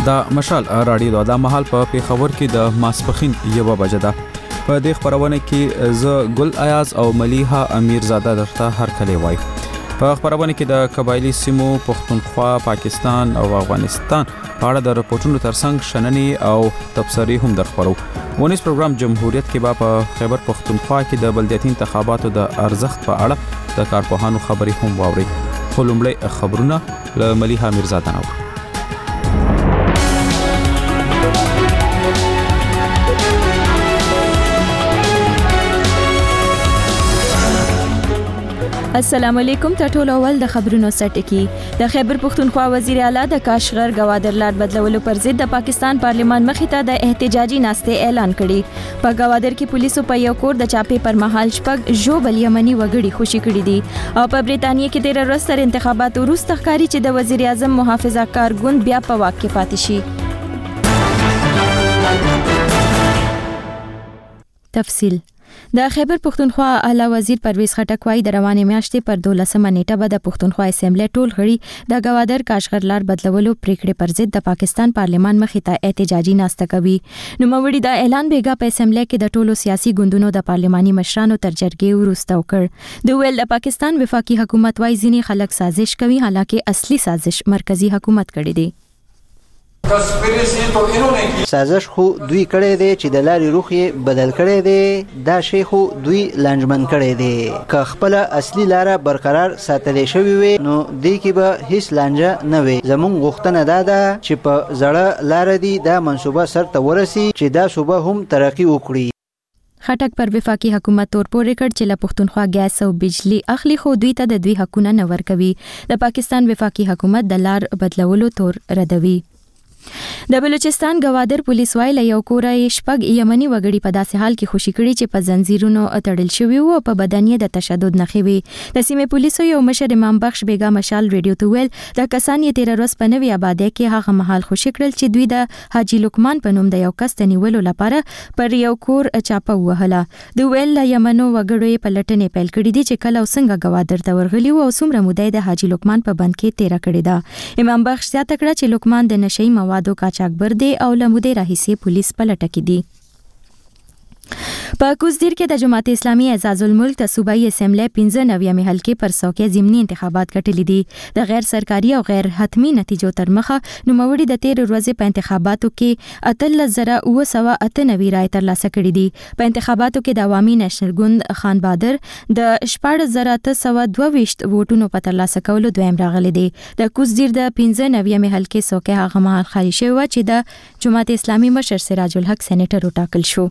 د مشال رادیو د مهال په پیښور کې د ماسپخین 1 بجه ده. په دې خبرونه کې ز ګل ایاز او ملیحه امیرزاده درته هر کله وای. په خبرونه کې د قبایلی سیمو پښتونخوا، پاکستان او افغانستان په اړه د راپورټونو ترڅنګ شننې او تبصرې هم درخبرو. ونیس پروګرام جمهوریت کې په خیبر پښتونخوا کې د بلدیاتي انتخاباتو د ارزښت په اړه د کارپوهانو خبرې هم واوري. خو لومړی خبرونه له ملیحه امیرزاده نو. السلام علیکم. ټول اول د خبرونو سرټکی. د خیبر پښتونخوا وزیر اعلی د کاشغر گوادر لار بدلولو پر ضد د پاکستان پارلیمان مخې ته د احتجاجي ناستې اعلان کړي. په گوادر کې پولیسو په یو کور د چاپې پر مهال شپږ ژوبل یمني وګړي خوشي کړي دي او په بریټانیا کې 13 ورځې تر انتخاباتو وروسته ښکاري چې د وزیر اعظم محافظه کار ګوند بیا په واک کې پاتې شي. تفصیل. د خیبر پښتونخوا اعلی وزیر پرویز خټک وايي د روانې میاشتې پر 12 نیټه به د پښتونخوا اسمبلی ټول غړي د گوادر کاشغر لار بدلولو پریکړې پر ضد د پاکستان پارلیمان مخې ته احتجاجي ناسته کوي. نو موري د اعلان بیګا په اسمبلی کې د ټولو سیاسي ګوندونو د پارلماني مشرانو تر جرګې وروسته وکړ. د ویل د پاکستان وفاقي حکومت وايي ځینې خلک سازش کوي، حالکه اصلي سازش مرکزی حکومت کړی دی. سازش خو دوی کړی دی چې د لارې روخ یې بدل کړی دی، دا شی خو دوی لنجمن کړی دی. که خپل اصلي لاره برقرار ساتلی شوی وي نو دې کې به هیڅ لانجه نه وي. زموږ غوښتنه دا ده چې په زړه لاره دی دا منصوبه سر ته ورسي چې دا صوبه هم ترقی وکړي. خټک پر وفاقي حکومت تور پورې کړ چې له پښتونخوا ګیس او بجلی اخلي خو دوی ته د دوی حقونه نه ورکوي. د پاکستان وفاقي حکومت د لار بدلولو تور ردوي. د بلوچستان گوادر پولیس وايي له یو کورای شپږ یمني وګړي په داسې حال کې خوشي کړي چې په زنجیرونو تړل شوی او په بدن یې د تشدد نښې وي. د سیمې پولیسو یو مشر امام بخش بیګا مشال ریډیو ته ویل د کسان یې 13 ورځې په نوې آبادی کې هغه مهال خوشي کړل چې دوی د حاجی لقمان په نوم د یو کس ته نیولو لپاره پر یو کور چاپه وهله. د ویل له یمنو وګړو په لټنې پیل کړې دي چې کله وسنګ گوادر ته ورغلي او څومره موده د حاجی لقمان په بند کې تیر کړی ده. امام بخش زیاته کړه چې لقمان د نشئی موادو قاچاقبر دی او لموده راهیسې پولیس په لټه کې دي. په کوزدیر کې د جماعت اسلامي اعزاز الملک ته صوبایي اسمبلی 95 حلقې پر څوکۍ ضمني انتخابات ګټلې دي. د غیر سرکاري او غیر حتمی نتیجو تر مخه نوموړي د 13 ورځې په انتخاباتو کې 18998 رای ترلاسه کړې دي. په انتخاباتو کې د عوامي نېشنل ګوند خان بادر د 14922 ووټونو په ترلاسه کولو دویم راغلی دی. د کوزدیر د 95 حلقې څوکۍ هغه مهال خالي شوې و چې د جماعت اسلامي مشر سراج الحق سېنیټر وټاکل شو.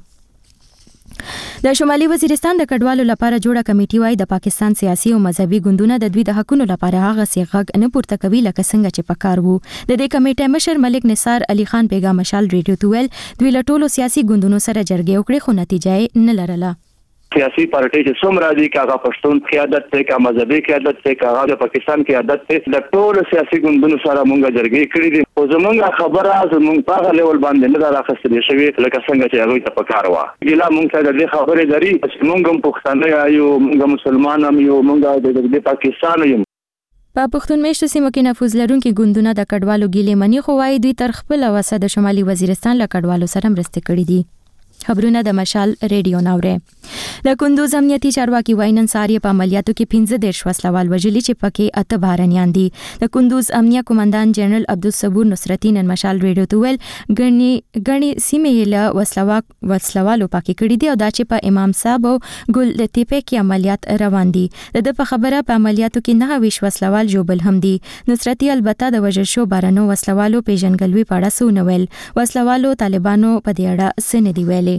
د شمالي وزیرستان د کډوالو لپاره جوړه کمیټي وايي د پاکستان سیاسي او مذهبي ګوندونه د دوی د حقونو لپاره هغه سی غږ نه پورته کوي لکه څنګه چې پکار وو. د دې کمیټې مشر ملک نثار علي خان بیګا مشال ریډیو ته ویل دوی له ټولو سیاسي ګوندونو سره جرګې وکړې خو نتیجه یې نه لرله. سیاسي پارټي چې څومره دي کاغه پښتون قیادت ته کا مذهبي قیادت ته کاغه د پاکستان قیادت ته د ټول سیاسي ګوندونو سره مونږه جرګې کړې دي او زمونږه خبره زمونږ په لیول باندې نه راخستل شوی لکه څنګه چې هغه ته پکار و. ګلا مونږ ته د خبرې دري چې مونږ هم پښتانه یو، مونږ مسلمان یو، مونږ د پاکستان یو. په پښتون میشتو سیمو کې نفوذ لرونکي ګوندونه د کډوالو ګیلې مني خو وايي دوی تر خپل وسه د شمالي وزیرستان له کډوالو سره مرسته کړې دي. خبرونه د مشال ریډیو ناوره. د کندوز امنیتي چارواکي وايي نن سهار په عملیاتو کې 15 وسلوال وژلي چې پکې 8 بهرنیان دي. د کندوز امنیه قومندان جنرال عبدالصبور نصرتی نن مشال ریډیو ته ویل غني سیمې له وسلوالو پاکي کړي دي او دا چې په امام صاحب او ګل لطیفه کې عملیات روان دي. د په خبره په عملیاتو کې 9 وسلوال جوبل هم دي. نصرتی البته د وژل شو بارنو وسلوالو پیژنګلوي په اړه سو نوول. وسلوالو طالبانو په دې اړه سن دی ویلي.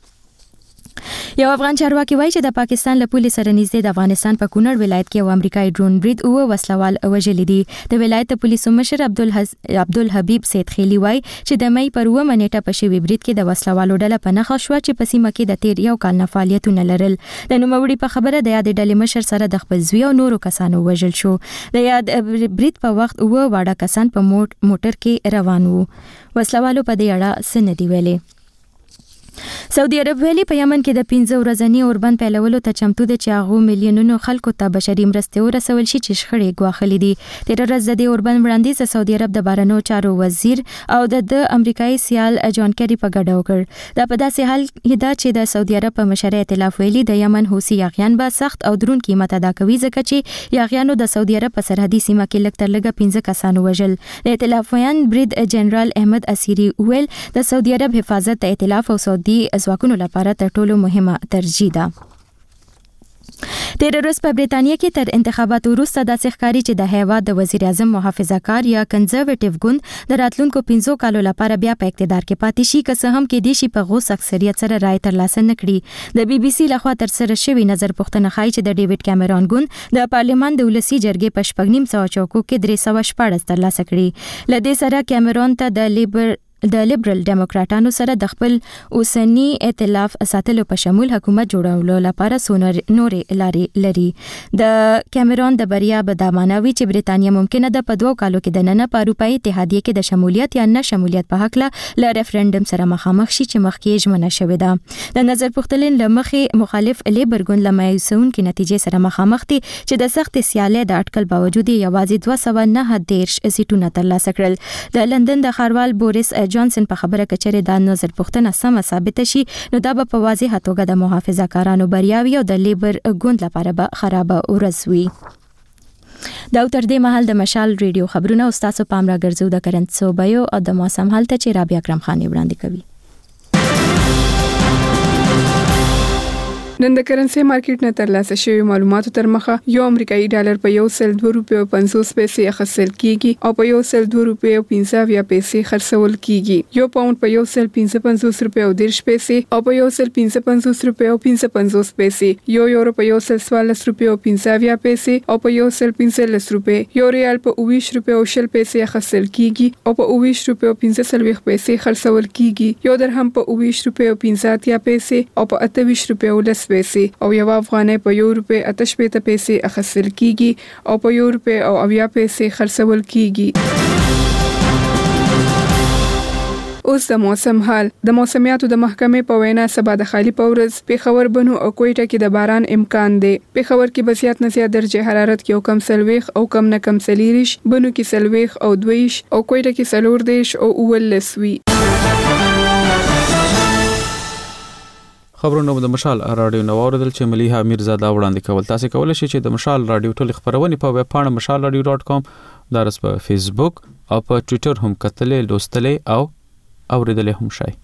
یو افغان چارواکي وایي چې د پاکستان له پولیس سره نږدې د افغانستان په کونړ ولایت کې یو امریکایي ډرون برید او وسلوال وژلي دي. د ولایت پولیسو مشر عبدالحبیب سید خیلی وایي چې د مې پر 9 نیټه په شوی برید کې د وسلوالو ډله په نښه شو چې په سیمه کې د تیر یو کال نه فعالیتونه لرل. د نوموړي په خبره د یاد ډلې مشر سره د خپل زوی او نورو کسانو وژل شو. د یاد برید په وخت واړه کسان په موټر کې روان وو. وسلوالو په دې اړه څه نه دی ویلي. سعودي عرب ویلي په یمن کې د 15 ورځنی اوربند پیلولو ته چمتو دي چې هغه میلیونونو خلکو ته بشري مرستې ورسول شي چې شخړې ګواښلې دي. تیر ورځ د دې اوربند وړاندیز سعودي عرب د بهرنیو چارو وزیر او د امریکایي سیال جان کیری په ګډه وکړ. دا په داسې حال کې ده چې د سعودي عرب په مشرۍ ائتلاف ویلي د یمن حوثي یاغیان به سخت او درون قیمت ادا کوي ځکه چې یاغیانو د سعودي عرب په سرحدي سیمه کې لږ تر لږه 15 کسانو وژل. د ائتلافیان برید جنرال احمد اسیری ویل د سعودي عرب حفاظت د ائتلاف او سعودي ځواکونو لپاره تر ټولو مهمه ترجیح ده. تیر ورځ په بریتانیا کې تر انتخاباتو وروسته داسې ښکاري چې د هیواد د وزیر اعظم محافظه کار یا کنزرویټیو ګوند د راتلونکو 15 کالو لپاره بیا په اقتدار کې پاتې شي که څه هم کې دي شي په غوث اکثریت سره رائے ترلاسه نکړي. د بي بي سي لخوا تر سره شوی نظر پوښتنه ښایي چې د ډیوډ کیمرون ګوند د پارلیمان د ولسی جرګې په 9.5 چوکو کې 314 ترلاسه کړي. لدې سره کیمرون ته د لیبرل ډیموکراټانو سره د خپل اوسنی ائتلاف ساتلو په شمول حکومت جوړولو لپاره نورې لارې لري. د کیمرون د بریا به دا معنوي چې بریتانیا ممکنه ده په 2 کالو کې د نن په اروپאי اتحادیه کې د شمولیت یا نه شمولیت په حق له ریفرندم سره مخامخ شي چې مخکې ژمنه شوې ده. د نظر پوښتنې لمخې مخالف لیبر ګوند لمایوسون کې نتیجې سره مخامخ دي چې د سخت سیالۍ د اټکل باوجود یوازې 219 سیټونه ترلاسه کړل. د لندن د ښاروال بوریس جانسن په خبره کچره د نظر پوښتنه سم ثابت شي نو دا به په واضحه توګه د محافظه کارانو بریاوي او د لیبر ګوند لپاره به خراب ورځ وي. دا تر دې مهال د مشال ریډیو خبرونه او تاسو پام را ګرځو د کرنٹ صوبایو او د موسم حالت چې رابعه اکرم خان وړاندې کوي. نن د کرنسي مارکیټ نه ترلاسه شوی معلوماتو تر مخه یو امریکایي ډالر په 1.02 روپیو 50 پیسې اخیستل کیږي او په 1.02 روپیو 15 پیسې خرڅول کیږي. یو پاوند په 1.55 روپیو 10 پیسې او په 1.55 روپیو 55 پیسې، یو یورو په 1.14 روپیو 15 پیسې او په 1.15 روپیو، یو ریال په 20 روپیو 10 پیسې اخیستل کیږي او په 20 روپیو 15 پیسې خرڅول کیږي. یو درهم په 20 روپیو 15 پیسې او په 28 روپیو 10 پیسې او یو افغانۍ په 1 روپۍ 88 پیسې اخیستل کیږي او په 1 روپۍ او 80 پیسې خرڅول کیږي. اوس د موسم حال. د موسمیاتو د محکمې په وینا سبا د خالی پورز پیښور بنو او کوټه کې د باران امکان دی. پیښور کې به زیات نه زیات درجه حرارت کې کم سلويخ او کم نه کم سلیریش، بنو کې سلويخ او 2 او کوټه کې سلور دیش او اولس وی. خبرونه د مشال رادیو نو اوریدل چې مليحه امیرزاده وړاندې کول. تاسو کولای شئ چې د مشال رادیو ټول خبرونه په ویب پاڼه mashalradio.com دارس په فیسبوک او په ټوئیټر هم کتلې لوستلې او اوریدلې هم شئ.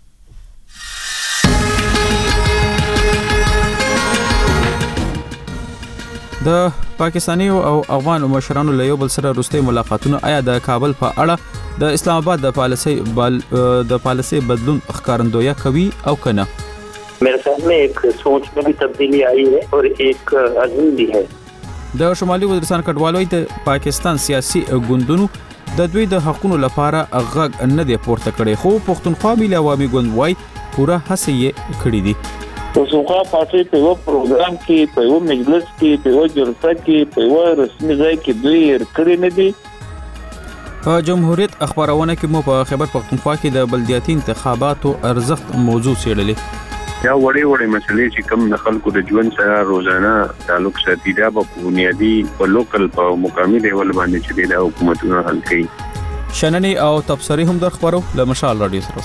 د پاکستاني او افغان مشرانو له یو بل سره وروستي ملاقاتونه آیا د کابل په اړه د اسلام آباد د پالیسي بدلون ښکارندویي کوي او کنه؟ मेरे ख्याल में एक सोच में भी तब्दीली आई है और एक अज़्म भी है. د شمالي وزیرستان کډوالۍ د پاکستان سیاسي ګوندونو د دوی د حقوقو لپاره غږ نه دی پورته کړی، خو پښتونخوا ملي عوامي ګوند وايي پوره هڅه یې کړې دي. پښتونخوا پارټي په یو پروګرام کې، په یو مجلس کې، په یو جلسه کې، په یو رسمي ځای کې دوی کړی نه دي. په جمهوریت اخبارونه کې مو په خیبر پښتونخوا کې د بلدیاتي انتخاباتو ارزښت موضوع څېړلې. یا وړي مسلې چې کوم د خلکو د ژوند سره روزانه تعلق ساتي دا په بنیادی په لوکل په مقامي لیول باندې چې د حکومتونو حل کوي. شننې او تبصرې هم در خبرو له مشال رادیو سره.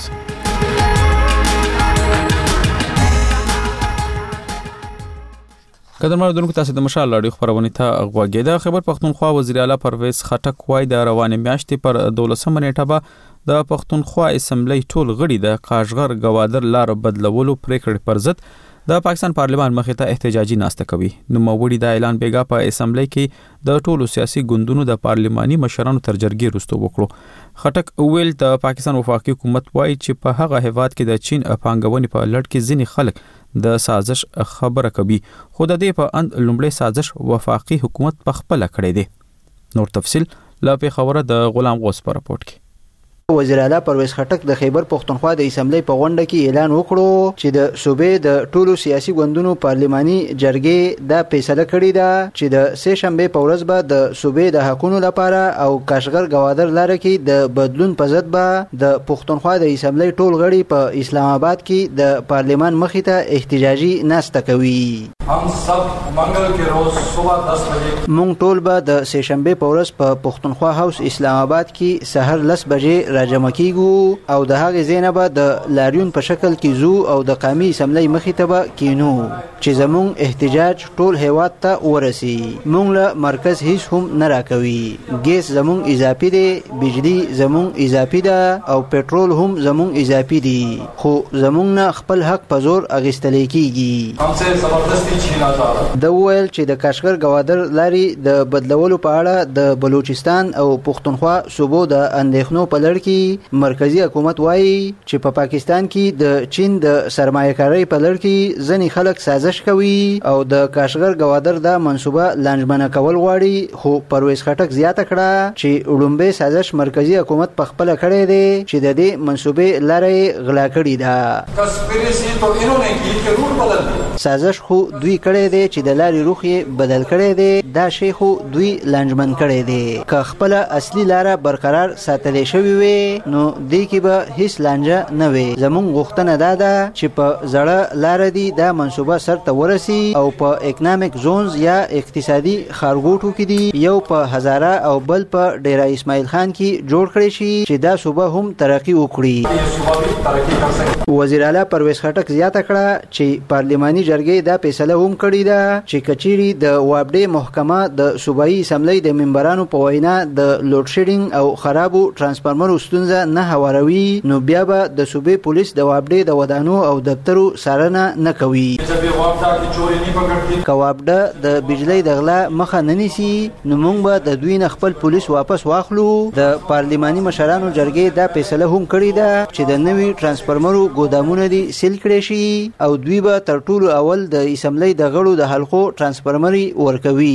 قدرمنو دونکو تاسو د مشال رادیو خبرونه ته غوږی د خیبر پښتونخوا وزیر اعلی پرویز خټک وای د روانې میاشتې پر 12 نیټه به د پښتونخوا اسمبلی ټول غړي د قاشغر گوادر لار بدلولو پریکړې پر ضد د پاکستان پارلمان مخې ته احتجاجي ناسته کوي. نو موړي د اعلان بیګا په اسمبلی کې د ټولو سیاسي ګوندونو د پارلماني مشرانو تر جرګې وروسته وکړو. خټک ویل د پاکستان وفاقي حکومت وایي چې په هغه هیواد کې د چین پانګونې په لړ کې ځینې خلک د سازش خبره کوي، خو د دې په اند لومړی سازش وفاقي حکومت په خپل کړی دی. نور تفصیل لا په خبره د غلام غوث پر راپورټ کې. وزیر اعلی پرویز خټک د خیبر پښتونخوا د اسمبلی په غونډه کې اعلان وکړو چې د صوبې د ټولو سیاسي ګوندونو پارلماني جرګې دا فیصله کړې ده چې د سه شنبه په ورځ به د صوبې د حقوقو لپاره او کاشغر گوادر لاره کې د بدلون په ضد به د پښتونخوا د اسمبلی ټول غړي په اسلام آباد کې د پارلمان مخې ته احتجاجي ناسته کوي. हम सब मंगल के रोज सुबह 10 बजे مونږ ټول به د سه شنبه په ورځ په پښتونخوا هاوس اسلام آباد کې سحر 10 بجې راجمع کیږو او د هغې ځای نه به د لاریون په شکل کې زو او د قومي اسمبلی مخې ته به کینو چې زمونږ احتجاج ټول هیواد ته ورسي. مونږ له مرکز هیڅ هم نه راکوي. ګیس زمونږ اضافي دی، بجلی زمونږ اضافي ده او پټرول هم زمونږ اضافي دي، خو زمونږ نه خپل حق په زور اخیستل کیږي. हमसे जबरदस्ती छीना जा रहा है. د ویل چې د کاشغر گوادر لاري د بدلولو په اړه د بلوچستان او پښتونخوا صوبو د اندېښنو په لړ کې مرکزی حکومت وایي چې په پاکستان کې د چین د سرمایه‌کارۍ په لړ کې ځینې خلک سازش کوي او د کاشغر گوادر د منصوبه لنجمنه کول غواړي. خو پرویز خټک زیاته کړه چې وړومبه سازش مرکزی حکومت په خپل کړی دی چې د دې منصوبه لارې غلا کړې ده. कंस्पिरेसी तो इन्होंने की कि रूल बदल दिया. سازش خو دوی کړی دی چې د لارې روخ یې بدل کړی دی، دا شی خو دوی لنجمن کړی دی. که خپل اصلي لاره برقرار ساتلی شوی وي نو دې کې به هیڅ لانجه نه وي. زمونږ غوښتنه دا ده چې په زړه لاره دی دا منصوبه سرته ورسي او په اکنامک زونز یا اقتصادي ښارګوټو کې دی یو په هزاره او بل په ډیره اسماعیل خان کې جوړ کړی شي چې دا صوبه هم ترقی وکړي. وزیر اعلی پرویز خټک زیاته کړه چې پارلماني جرګې دا فیصله هم کړې ده چې کچيري د وابډې محکمه د صوبایي اسمبلی د ممبرانو په وینا د لوډ شیډینګ او خرابو ترانسفارمرو ستونزه نه هواروي نو بیا به د صوبې پولیس د وابډې د ودانو او دفترو څارنه نه کوي. که وابډه د بجلی د غلا مخه نه نیسي نو موږ به د دوی نه خپل پولیس واپس واخلو. د پارلماني مشرانو جرګې دا فیصله هم کړې ده چې د نوي ترانسفارمرو ګودامونه دي سیل کړي شي او دوی به تر ټولو اول د اسمبلی د غړو د حلقو ترانسفارمري ورکوي.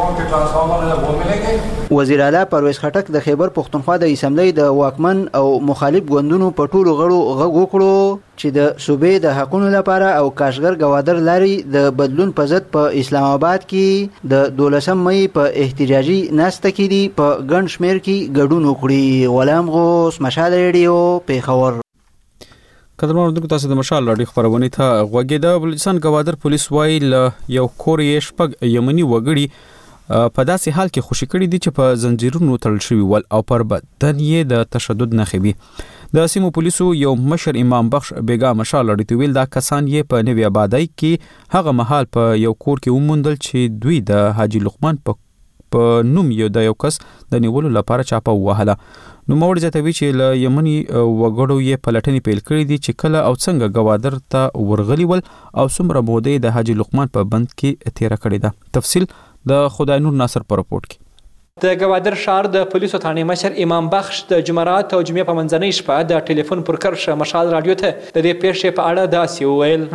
وزیر اعلی پرویز خټک د خیبر پښتونخوا د اسمبلی د واکمن او مخالف ګوندونو په ټولو غړو غږ وکړو چې د صوبې د حقوقو لپاره او کاشغر گوادر لاري د بدلون په ضد په اسلام آباد کې د 12 مې په احتجاجي ناسته کې دي په ګڼ شمېر کې ګډون وکړي. غلام غوث، مشال ریډیو، پیښور. قدرمن اوردونکو تاسو د مشال راډیو خبرونه ته غوږی د بلوچستان گوادر پولیس وایي له یو کور یې شپږ یمني وګړي په داسې حال کې خوشی کړي دي چې په زنجیرونو تړل شوي ول او پر بدن یې د تشدد نښې وي. د سیمو پولیسو یو مشر امام بخش بیګا مشال راډیو ویل دا کسان یې په نوی آبادی کې هغه محل په یو کور کې وموندل چې دوی د حاجی لقمان په نوم یو د یو کس د نیولو لپاره چاپه وهله. نو موږ زیاتوي چې له یمني وګړو یې پلټنې پیل کړې دي چې کله او څنګه گوادر ته ورغلي ول او څومره موده د حاجی لقمان په بند کې تیر کړی ده. تفصیل د خدای نور ناصر په رپورت کې. د گوادر ښار د پولیسو ثاني مشر امام بخش د جمعرات او جمعې په منځنۍ شپه د ټلیفون پر کرښه مشال راډیو ته د دې پیښې په اړه داسې وویل.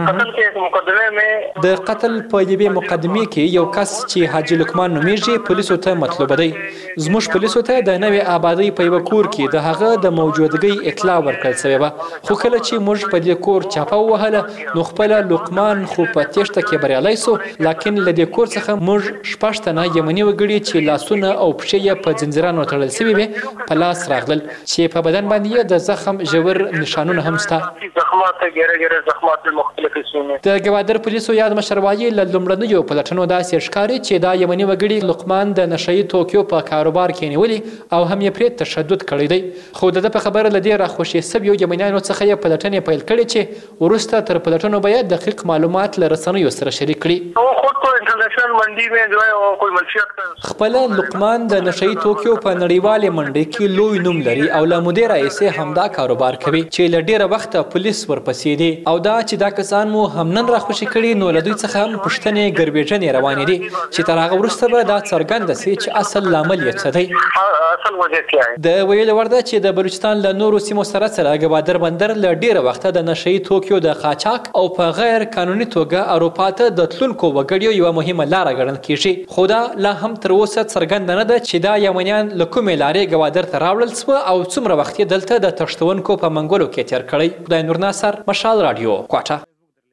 د قتل په یوې مقدمې کې یو کس چې حاجی لقمان نومیږي پولیسو ته مطلوب دی. زموږ پولیسو ته د نوې آبادی په یو کور کې د هغه د موجودګۍ اطلاع ورکړل شوې وه، خو کله چې موږ په دې کور چاپه ووهله نو خپل لقمان خو په تېښته کې بریالی سو، لکن له دې کور څخه موږ شپږ تنه یمني وګړي چې لاسونه او پښې یې په زنځیرانو تړل شوي وې په لاس راغلل چې په بدن باندې یې د زخم ژور نشانونه هم شته. د گوادر پولیسو یاد مشر وایي له لومړنیو پلټنو داسې ښکاري چې دا یمني وګړي لقمان د نشهیي توکیو په کاروبار کې نیولي او هم یې پرې تشدد کړی دی. خو د ده په خبره له دې راخوشې سویو یمنیانو څخه یې پلټنې پیل کړې چې وروسته تر پلټنو به یې دقیق معلومات له رسنیو سره شریک کړي. خپله لقمان د نشهیي توکیو په نړیوالې منډۍ کې لوی نوم لري او له مودې راهیسې همدا کاروبار کوي چې له ډېره وخته پولیس ورپسې دي او دا چې دا کسان مو هم نن راخوشي کړي نو له دوی څخه هم پوښتنې ګربېژنې روانې دي چې تر هغه وروسته به دا څرګنده سي چې اصل لامل یې څه دی. اصل وجه کیا ہے. د ویل ورده چې د بلوچستان له نورو سیمو سره ګوادر بندر له ډیره وخته د نشئی توکیو د قاچاق او په غیر قانوني توګه اروپا ته د تلونکو وګړیو یو مهمه لار ګڼل کیږي. خو دا لا هم تر اوسه څرګند نه ده چې دا یمنیان له کومې لارې ګوادر ته راوړل سوه او څومره وخت یې دلته د تښتونکو په منګولو کې تیر کړی. خدای نور ناصر، مشال رادیو، کوټه.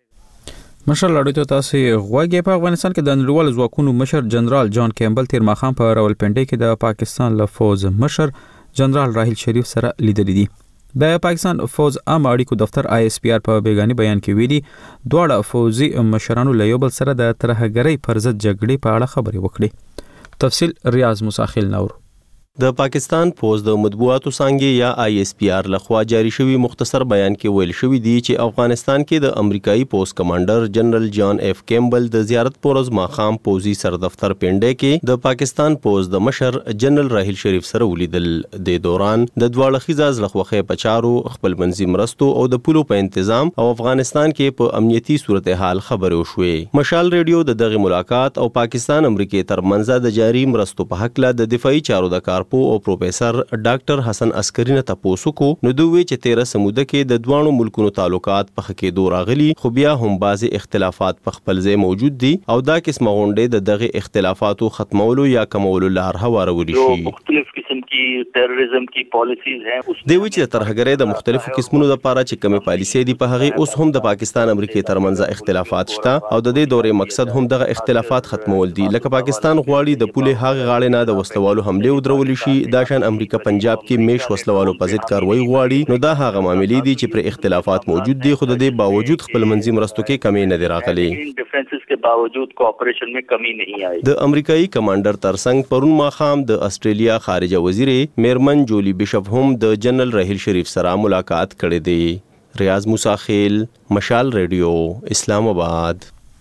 مشال رادیو ته تاسو غوږی. په افغانستان کې د نړیوال ځواکونو مشر جنرال جان کیمبل تیر ماښام په راولپنډي کې د پاکستان له فوز مشر جنرال راحیل شریف سره لیدلې دي. د پاکستان فوز عام اړیکو دفتر ISPR په بیگاني بیان کې ویلي دواړه فوزي مشرانو له یو بل سره د ترهګرۍ پر ضد جګړې په اړه خبرې وکړې. تفصیل ریاض مساخیل نور. د پاکستان پوز د مطبوعاتو څانګې یا ISPR لخوا جاری شوی مختصر بیان کې ویل شوی دی چې افغانستان کې د امریکایي پوز کمانډر جنرال جان اف کیمبل د زیارت پورز ماخام پوزي سر دفتر پنډه کې د پاکستان پوز د مشر جنرال راحیل شریف سره ولیدل. د دوران د دواړه خیزاز لخوا پچارو خپل منځي مرستو او د پولو په تنظیم او افغانستان کې په امنیتي صورتحال خبرې وشوې. مشال ریډیو د دغه ملاقات او پاکستان امریکای ترمنځ د جاری مرستو په حق له د دفاعي چارو د کار او پروفیسر ډاکټر حسن عسکری نه تاسو کو نو دوی چې 13 سموده کې د دوانو ملکونو تعلقات په خکې دور راغلي خو بیا هم بعضي اختلافات په خپل ځای موجود دي او دا قسمه غونډې د دغه اختلافاتو ختمولو یا کمولو لار هوارولي شي. مختلف قسم کی ټیرریزم کی پالیسیز ہیں دوی چې ترهګرۍ د مختلفو قسمونو لپاره چې کومه پالیسي دي په هغه اوس هم د پاکستان امریکای ترمنځ اختلافات شته او د دې دورې مقصد هم دغه اختلافات ختمول دي. لکه پاکستان غواړي د پولې هغه غاړې نه د وسلوالو حمله ودرول شي. دا شان امریکا پنجاب کې میش وسلوالو په ضد کاروایی غواړي. نو دا هغه معاملې دي چې پر اختلافات موجود دي خو د دې باوجود خپل منځي مرستو کې کمی نه دی راغلي. ډیفرنسز کے باوجود کوآپریشن میں کمی نہیں آئی. د امریکایي کمانډر ترڅنګ پرون ماخام د استرالیا خارجه وزیر میرمن جولی بیشپ هم د جنرال راحیل شریف سره ملاقات کړې دی. ریاض مساخیل، مشال ریډیو، اسلام آباد.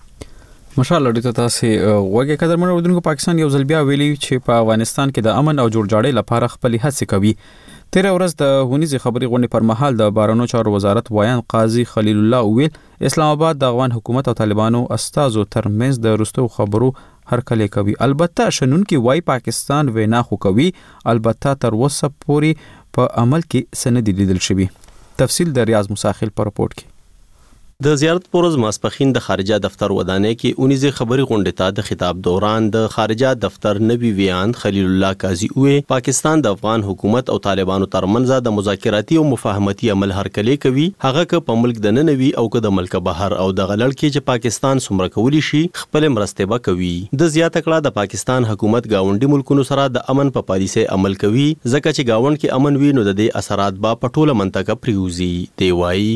مشال لري ته تاسو وګه قدرمن ودونکو پاکستان یو ځل بیا ویلي چې په افغانستان کې د امن او جوړجاړي لپاره خپل هڅې کوي. تیر ورځ د هونیزي خبري غونډې پر مهال د بارانو چارو وزارت وایان قاضي خلیل الله ویل اسلام آباد د افغان حکومت او طالبانو استازو ترمنځ د رستو خبرو هرکلی کوي. البته شنونکي وای پاکستان وینا خو کوي، البته تر اوسه پورې په عمل کې سند لیدل شوی. تفصیل د ریاض مساخیل پر رپورت کې. د زیارت پورز ماسپخین د خارجه دفتر ودانې کې اونیزه خبري غونډه ته د خطاب دوران د خارجه دفتر نبی ویان خلیل الله قاضي وې پاکستان د افغان حکومت او طالبانو ترمنځ د مذاکراتي او مفاهمتي عمل هرکلی کوي، هغه که په ملک د ننوي او که د ملک بهر او د غلړ کې چې پاکستان څومره کولی شي خپل مرسته به کوي. د زیاته کړه د پاکستان حکومت گاونډي ملکونو سره د امن په پالیسي عمل کوي ځکه چې گاوند کې امن وي نو د دې اثرات به په ټوله منطقه پریوزي. دی وایي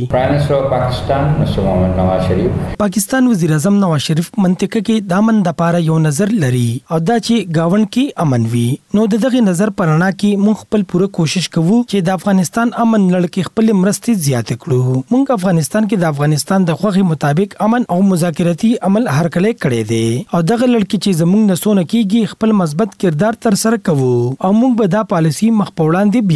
پاکستان وزیر اعظم نواز شریف منطقه کې د امن د پاره یو نظر لري او دا چې گاوند کې امن وي نو دغه نظر پرانا کې مونږ خپل پوره کوشش کوو چې د افغانستان امن لړ کې خپل مرستې زیات کړو. مونږ افغانستان کې د افغانستان د خوغي مطابق امن او مذاکراتي عمل هرکلی کړی دی او دغه لړ کې چې زمونږ نسونه کېږي خپل مثبت کردار تر سره کوو او مونږ به دا پالیسی مخ په وړاندې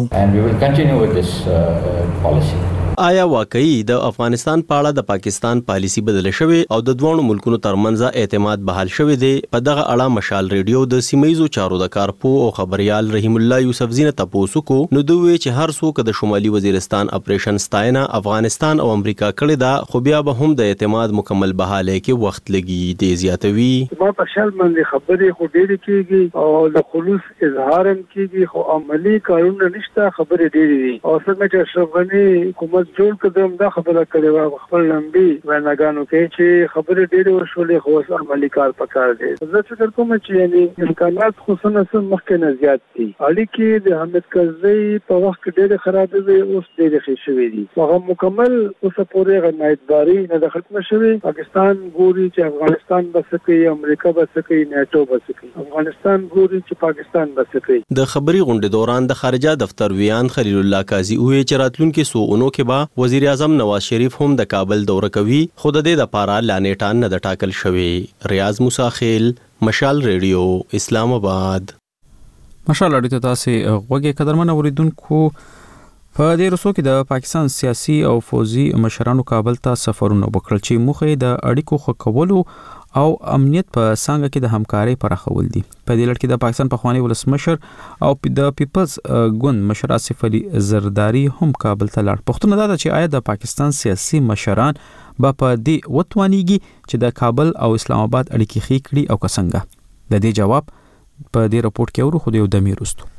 بیایو. آیا واقعي د افغانستان په اړه د پاکستان پالیسی بدل شوی او د دوه ملکونو ترمنځ اعتماد بحال شوی دی؟ په دغه اړه مشال ریډیو د سیمایزو چارو د کارپو او خبريال رحیم الله یوسفزی نه تاسو کو نو دوی چې هر څوک د شمالي وزیرستان اپریشن ستاینه افغانستان او امریکا کړی دا خو بیا به هم د اعتماد مکمل بحاله کې وخت لګي. دی زیاتوي ما په شل باندې خبرې خو ډېرې کیږي او د خلوص اظهار هم کیږي خو عملی کارونه نشته. خبرې ډېرې دي او څنګه چې اشرف غنی جوړ کدم دا خبره کړې و خپل لمبي ویناګانو کې چې خبرې ډېرې وشولې خو عملي کار پکار دی. زه فکر کوم چې یعنی امکانات خصوصا مخکې نه زیات دي. اړیکې د حامد کرزي په وخت کې ډېرې خراب دي اوس ډېرې ښې شوې دي. هغه مکمل اوس پورې غنایتباري نه ختم شوی. پاکستان ګوري چې افغانستان بس کوي، امریکا بس کوي، نیټو بس کوي. افغانستان ګوري چې پاکستان بس کوي. د خبري غونډې دوران د خارجه دفتر ویان خلیل الله قاضي وې چې راتلونکي سوونو کې با وزیر اعظم نواز شریف هم د کابل دوره کوي خو د دې لپاره لانیټان نه د ټاکل شوی. ریاض مساخیل، مشال ریډیو، اسلام آباد. مشال ریډیو تاسو وګورئ قدرمن اوریدونکو په دې رسو کې د پاکستان سیاسي او فوزي مشرانو کابل ته سفرونه وکړل چې مخه د اړیکو خو کولو او امنیت په څنګه کې د همکارۍ پراخول دي. په دې لړ کې د پاکستان پخوانی ولسمشر او د پیپلز ګوند مشر آصف علي زرداری هم کابل ته لاړ. پوښتنه دا ده چې آیا د پاکستان سیاسي مشران به په دې وتوانیږي چې د کابل او اسلام آباد اړیکې ښې کړي او که څنګه؟ د دې جواب په دې رپورت کې اورو، خو د یو دمې وروسته.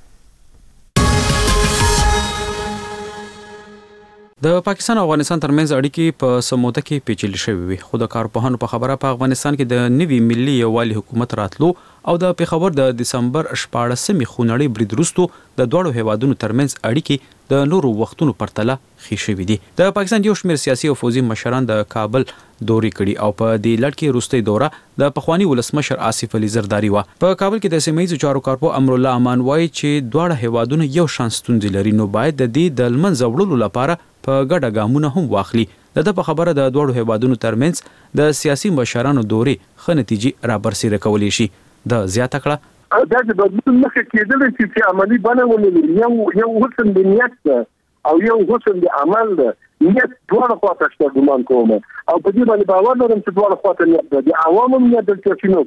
د پاکستان او افغانستان ترمنځ اړیکې په سموده کې پیچلې شوې وي، خو د کارپوهانو په خبره په افغانستان کې د نوي ملي یووالي حکومت راتلو او د پیښور د دسمبر 14مې خونړۍ برید وروسته د دوړو هیوادونو ترمنځ اړیکې د نورو وختونو پرتله ښې شوې دي. د پاکستان یو شمېر سیاسي او فوزي مشران د کابل دوري کړي او په دې لړ کې وروستۍ دوره د پخوانی ولسمشر آصف علي زرداری و. په کابل کې د سیمه‌ییزو چارو کارپو امرالله امان وایي چې دواړه هیوادونه یو شان ستونزې لري، نو باید د دې د لمنځه وړلو لپاره په ګډه ګامونه هم واخلي. د په خبره د دوړو هیوادونو ترمنځ د سیاسي مشرانو دوري ښه نتیجې رابرسېره کولی شي. د زیاته کړه دا د بدلون مخه کېدل چې عملی بڼه ولري، یو حسن د نیت او یو حسن د عمل ده. نیت دواړه خواته شته ګمان کوم او په دې باندې باور لرم چې دواړه خواته نیت ده. د عوامو نیت د چینو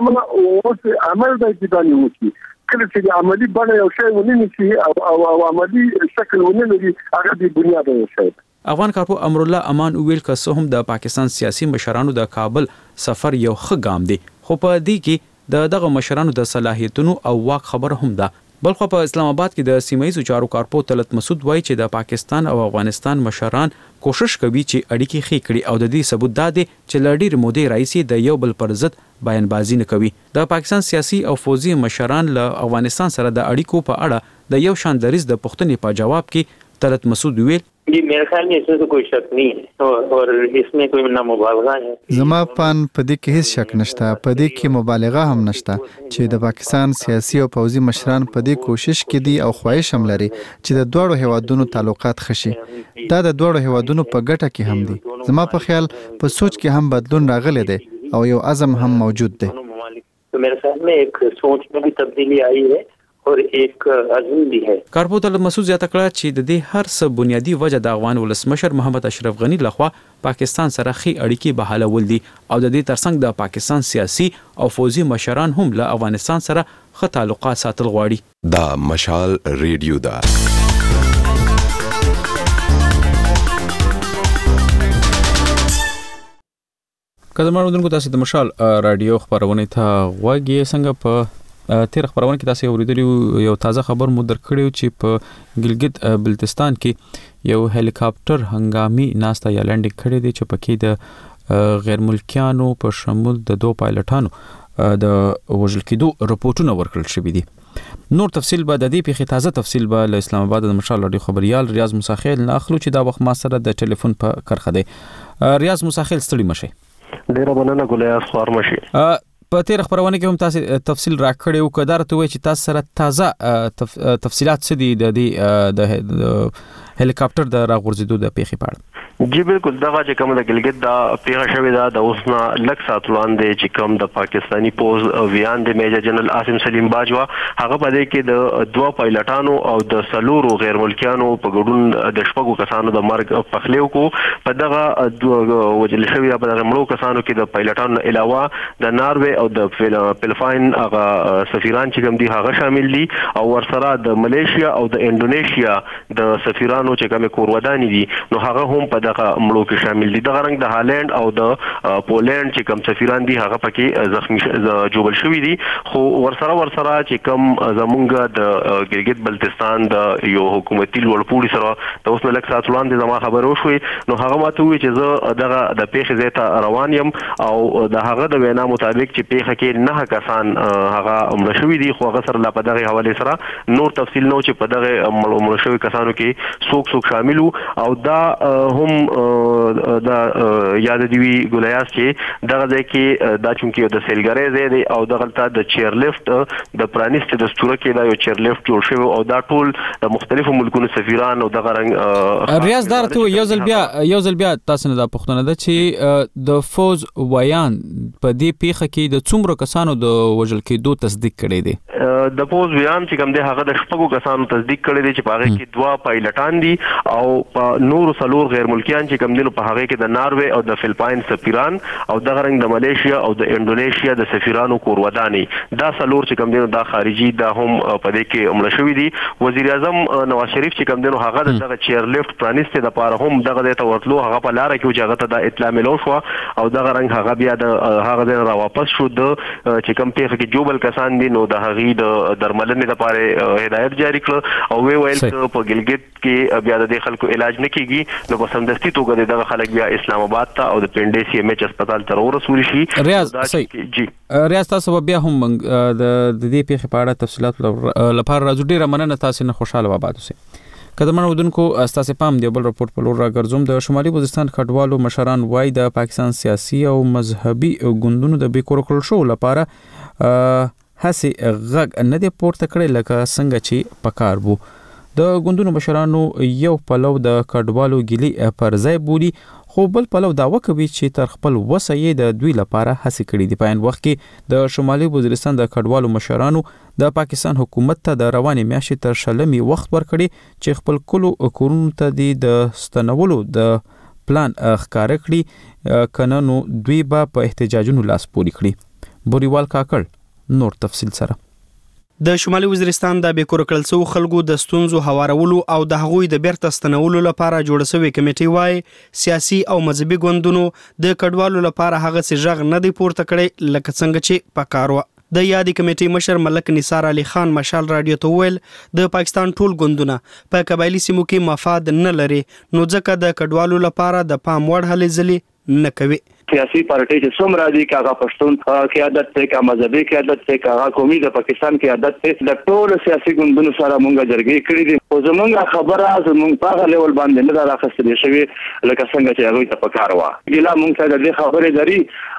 عمل د ځاني وکړي. کله چې د عملی بڼه یو شی ونی شي او عملی شکل ونی لري، هغه د بنیاد یو شی. افغان کارپو امرالله امان ویل که څه هم د پاکستان سیاسي مشرانو د کابل سفر یو ښه ګام دی، خو په دې کې دغه مشرانو د صلاحیتونو او واک خبره هم ده. بلخو په اسلام آباد کې د سیمه‌ییزو چارو کارپو طلعت مسعود وایي چې د پاکستان او افغانستان مشران کوشش کوي چې اړیکې ښې کړي او د دې ثبوت دا دی چې له ډېرې مودې راهیسې د یو بل پر ضد بیانبازي نه کوي. د پاکستان سیاسي او فوزي مشران له افغانستان سره د اړیکو په اړه د یو شان دریځ د پوښتنې په جواب کې طلعت مسعود ویل जी मेरे ख्याल में इसमें तो कोई शक नहीं है और इसमें कोई ना मुबालगा है. زما پان په دې کې هیڅ شک نشته، په دې کې مبالغه هم نشته چې د پاکستان سیاسي او پوځي مشران په دې کوشش کې دي او خواهش هم لري چې د دوړو هیوادونو تعلقات ښه شي. دا د دوړو هیوادونو په ګټه کې هم دي. زما په خیال په سوچ کې هم بدلون راغلی دی او یو عزم هم موجود دی. तो मेरे ख्याल में एक सोच में भी तब्दीली आई है और एक عزم भी है. کارپو طلعت مسعود زیاته کړه چې د دې هر څه بنیادی وجه د افغان ولسمشر محمد اشرف غنی لخوا پاکستان سره ښې اړیکې بحالول دي او د دې ترڅنګ د پاکستان سیاسي او فوزي مشران هم له افغانستان سره ښه تعلقات ساتل غواړي. دا مشال ریډیو دا کله مرودونکو تاسو د مشال رادیو خبرونه ته غوږی څنګه په تیر خبرونه کې تاسو اوریدلی یو تازه خبر مو درکړیو چې په ګلګت بلتستان کې یو هلیکاپټر هنګامي ناسته یا لانډینګ کړی دی چې پکې د غیر ملکیانو په شمول د 2 پایلټانو د وژل کېدو رپورټونه ورکړل شوي دي. نور تفصیل به د دې پیښې تازه تفصیل به له اسلام آباد د مشال رادیو خبريال ریاض موسیخیل نه اخلو چې دا وخت ما سره د ټلیفون په کرخه دی. ریاض موسیخیل ستړي مشه. ډیره مننه ګلیا سوار مشه. په تیر خبرونه کې هم تاسو تفصیل راکړی او کدار ته وایي چې تاسو سره تازه تفصيلات څه دي د هلیکاپټر د راغورځېدو د پیښې په اړه؟ جی بالکل دغه چې کوم د ګلګت دا پیښه شوې ده د اوسنا لک سات وړاندې چې کوم د پاکستانی پوز ویان د میجر جنرال عاصم سلیم باجوا هغه په دې کې د 2 پایلټانو او د سلورو غیر ملکیانو په ګډون د شپږو کسانو د مرګ پخلیو کو په دغه وجل شوی په دغه مړو کسانو کې د پایلټانو علاوه د ناروے او د فلپاین هغه سفیران چې کوم دي هغه شامل دي او ورسره د ملیشیا او د انډونیشیا د سفیرانو چې کوم کوروداني دي نو هغه هم په دغه مړو کې شامل دي. دغه رنګ د هالند او د پولند چې کوم سفیران دي هغه پکې زخمی جوړ شوی دي. خو ورسره چې کوم زمونږ د ګلګت بلتستان د یو حکومتي لوړپوړي سره د اوس لک سات وړاندې زما خبرو شوې نو هغه ماته وی چې زه دغه د پیښې ځای ته روان یم او د هغه د وینا مطابق چې پیښه کې 9 کسان هغه مړ شوي دي خو هغه سره لا په دغه حواله سره نور تفصیل نو چې په دغه مړ شوي کسانو کې څوک شامل او دا هم دا یاد دی وی ګولیاس چې دغه ځای کې دا چونکی د سیلګری ځای دی او دغه ته د چیرلیفت د پرانیست د ستوره کې دا یو چیرلیفت جوړ شوی او دا ټول د مختلفو ملکونو سفیران او دغه رنګ ریاض دارته یو ځل بیا تاسو نه دا پوښتنه ده چې د فوز ویان په دې پیښه کې د څومره کسانو د وژل کېدو تصدیق کړي دي؟ د پوز بیان چې کوم دی هغه د شپږو کسانو تصدیق کړی دی چې په هغه کې 2 پایلټان دي او په نورو څلور غیر ملکیان چې کوم دي په هغه کې د ناروې او د فلپاین سفیران او د غرنګ د ملیشیا او د انډونیشیا د سفیرانو کوروداني دا څلور چې کوم دي دا خارجي دا هم په دې کې عمل شوی دي. وزیر اعظم نواز شریف چې کوم دي هغه دغه چیر لیفت پرانیسته د پاره هم دغه ته ورتلو هغه په لار کې چې هغه ته د اطلاع ملو شو او دغه رنګ هغه بیا د هغه د را واپس شو د چې کوم پیښه کې جوبل کسان دي نو د هغه د درملنې لپاره هدایت جاری کړ او وی ویل چې په ګلګت کې بیا د خلکو علاج نه کیږي نو په سمدستي توګه دغه خلک بیا اسلام آباد ته او د پنډې سی ام ایچ هسپتال ته ورسول شي. ریاض تاسو بیا هم د دې پیښې په اړه تفصيلات لپاره راځو. ډیره مننه تاسو نه خوشاله آباد اوسئ. قدرمن ودونکو استاسو پام دی بل رپورت په لور راګرځوم. د شمالي وزیرستان کډوالو مشران وای د پاکستان سیاسي او مذهبي ګوندونو د بیکور کول شو لپاره هسي غږ نه دی پورته کړی لکه څنګه چې پکار وو. د ګوندونو مشرانو یو پلو د کډوالو ګلی پر ځای بولی خو بل پلو داوا کوي چې تر خپل وسایې د دوی لپاره هڅه کړې دي. په عین وخت کې د شمالي وزیرستان د کډوالو مشرانو د پاکستان حکومت ته د روانې میاشتې تر شلمي وخت ورکړي چې خپل کلو کورونو ته د ستنولو د پلان ښکار کړي کنه نو دوی به په احتجاجونو لاس پوري کړي. بوریوال کاکړ نور تفصیل سره. د شمالي وزیرستان د بیکور کړل شو خلکو د ستونزو هوارولو او د هغوی د بیرته ستنولو لپاره جوړ شوی کمیټي وای سیاسي او مذهبي ګوندونو د کډوالو لپاره هغه څه ژغ نه دی پورته کړی لکه څنګه چې پکارو. د یادې کمیټې مشر ملک نثار علي خان مشال رادیو ته ویل د پاکستان ټول ګوندونه په قبایلی سیمو کې مفاد نه لري نو ځکه د کډوالو لپاره د پام وړ هلې ځلې نه کوي. سیاسي پارټي چې څومره دي کاغه پښتون قیادت ته کا مذهبي قیادت ته کاغه قومي د پاکستان قیادت ته د ټول سیاسي ګوندونو سره مونږه جرګې کړې دي او زمونږه خبره زمونږ په لیول باندې نه راخستلې شوی لکه څنګه چې هغه ته پکار و. ګلا مونږ ته د خبرې دري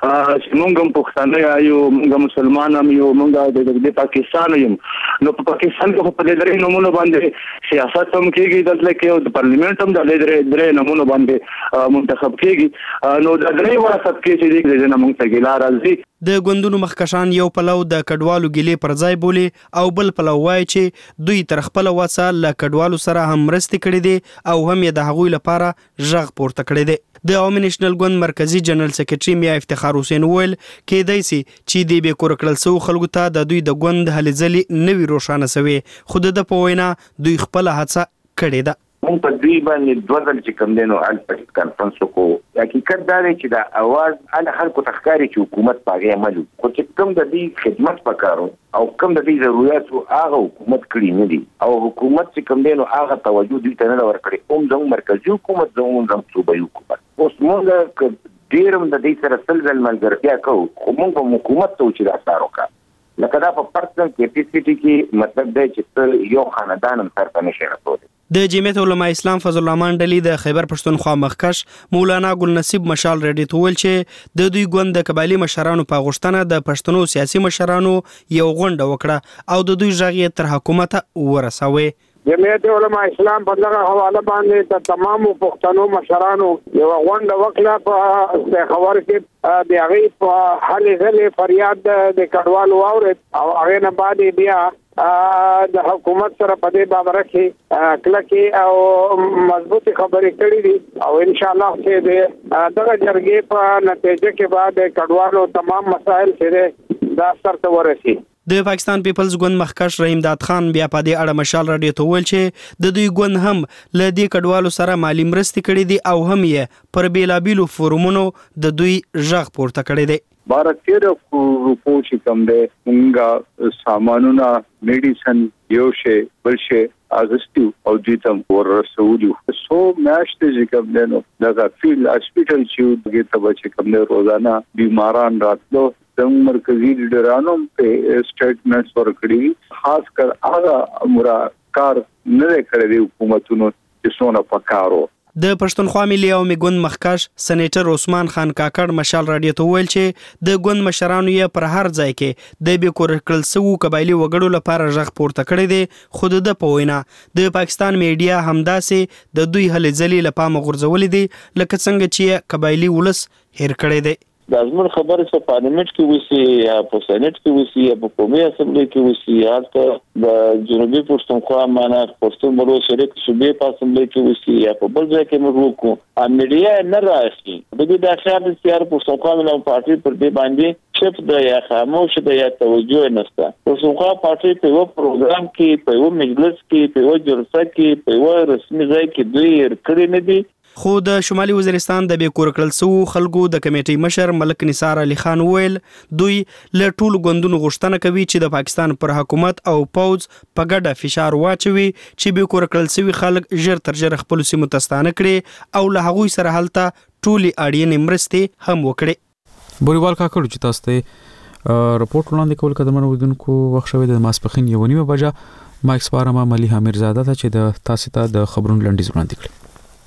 چې مونږ هم پښتانه یو مونږ مسلمان هم یو مونږ د پاکستان یم نو په پاکستان کې په دې درې نمونه باندې سیاست هم کېږي دلته کې او د پارلیمنت هم د درې نمونه باندې منتخب کېږي نو د درې سب کې چې دې نه مونږ ته ګیلا راځي. د ګوندونو مخکشان یو پلو د کډوالو ګیلې پر ځای بولی او بل پلو وای چې دوی تر خپل وسه ل کډوالو سره هم مرستې کړې دي او هم یې د هغوی لپاره ژغ پورته کړی دی. د عوامي نېشنل ګوند مرکزی جنرال سیکریټري میا افتخار حسین ویل کېدای سي چې د بیکور کړل شو خلکو ته د دوی د ګوند هلې ځلې نوي روښانه سوي خو د په وینا دوی خپل هڅه کړې ده. مونږ په دوی باندې دوه ځل چې کوم دینو ال پټ کانفرنس وکړو حقیقت دا دی چې دا اواز ال خلکو تخکاری چې حکومت پاغه عمل خو چې کوم د دې خدمت پکارو او کوم د دې ضرورت هغه حکومت کړی نه دي او حکومت چې کوم دینو هغه توجه دوی ته نه ورکړي زموږ مرکزی حکومت زموږ صوبایي حکومت اوس مونږ ډیرم د دې سره سلسله ملګرتیا کوو خو مونږ په حکومت ته چې راځو کا لکه دا په پرسنل کیپیسټي کې مطلب دی چې یو خاندان هم سره نشي راټول. د جمعیت علماء اسلام فضل الرحمن ډلې د خیبر پښتونخوا مخکش مولانا ګل نصیب مشال رډي تول چې د دوی ګوند د قبایلی مشرانو په غوښتنه د پښتنو سیاسي مشرانو یو غونډه وکړه او د دوی ژغې تر حکومت ورسوي. جمعیت علماء اسلام په دغه حواله باندې د تمامو پښتنو مشرانو یو غونډه وکړه په خبر کې د هغه په حل ځلې فریاد د کډوالو اورید او هغه نه بعد بیا د حکومت سره په دې بابر کې کلکه او مضبوطی خبرې کړې دي او ان شاء الله چې دغه جرګې په نتیجه کې بعد کډوالو تمام مسائل چې دا سره ورسي. د پاکستان پیپلز ګوند مخکش رحیم داد خان بیا په دې اړه مشال رادیو ته ویل چې د دوی ګوند هم ل دې کډوالو سره مالی مرستې کړې دي او هم یې پر بیلابیلو فورمونو د دوی ژغ پورته کړی دی. 12 روپو چې کوم دی موږ سامانونه میډیسن یو شی بل شی اغستو او دوی ته ورسولو سو میاشتې چې کوم دی نو دا فیل هسپټل چې دغه ته چې کوم دی روزانه بیماران راتلو د مرکزی لیډرانو په سټیټمنټس ورکړي خاص کر هغه مرکار نه کړی حکومتونو چې څونه پکارو. د پښتونخوا ملي عوامي ګوند مخکش سېنیټر عثمان خان کاکړ مشال رادیو ته ویل چې د ګوند مشرانو یې پر هر ځای کې د بیکور کړل شوو قبایلی وګړو لپاره ژغ پورته کړی دی خو د په وینا د پاکستان میډیا همداسې د دوی هلې ځلې لپاره غورځولې دي لکه څنګه چې قبایلی ولس هیر کړی دی. د ازمن خبرې په پارلیمنت کې وسی یا په سېنات کې وسی یا په قومي اسمبلی کې وسی یا د جنوبي پښتونخوا معنا پښتون ملو شریک صوبې په اسمبلی کې وسی یا په بل ځای کې موږ وکړو امریډیا نه راشي د دې د خیال سیار پښتونخوا ملو پارټي پر دې باندې چپ د یا خاموش د یا توجه نشته پښتونخوا پارټي په یو پروګرام کې په یو مجلس کې په یو جلسه کې په یو رسمي ځای کې دوی کړی نه دي. خو د شمالي وزیرستان د بیکور کړل سو خلکو د کمیټې مشر ملک نثار علي خان ویل دوی له ټولو ګوندونو غوښتنه کوي چې د پاکستان پر حکومت او پوز په ګډه فشار واچوي چې بیکور کړل سوي خلک ژر تر ژره خپل سیمو ته ستانه کړي او له هغوی سره هلته ټولي اړینې مرستې هم وکړي. بوریوال کاکړو چې تاسو ته رپورټ وړاندې کول قدمونه وګونکو وخت شوی د ماسپخین 1:30 بجې مایک سپارما مليحه میرزاده ته چې د تاسو ته د خبرونو لنډیز وړاندې کړي.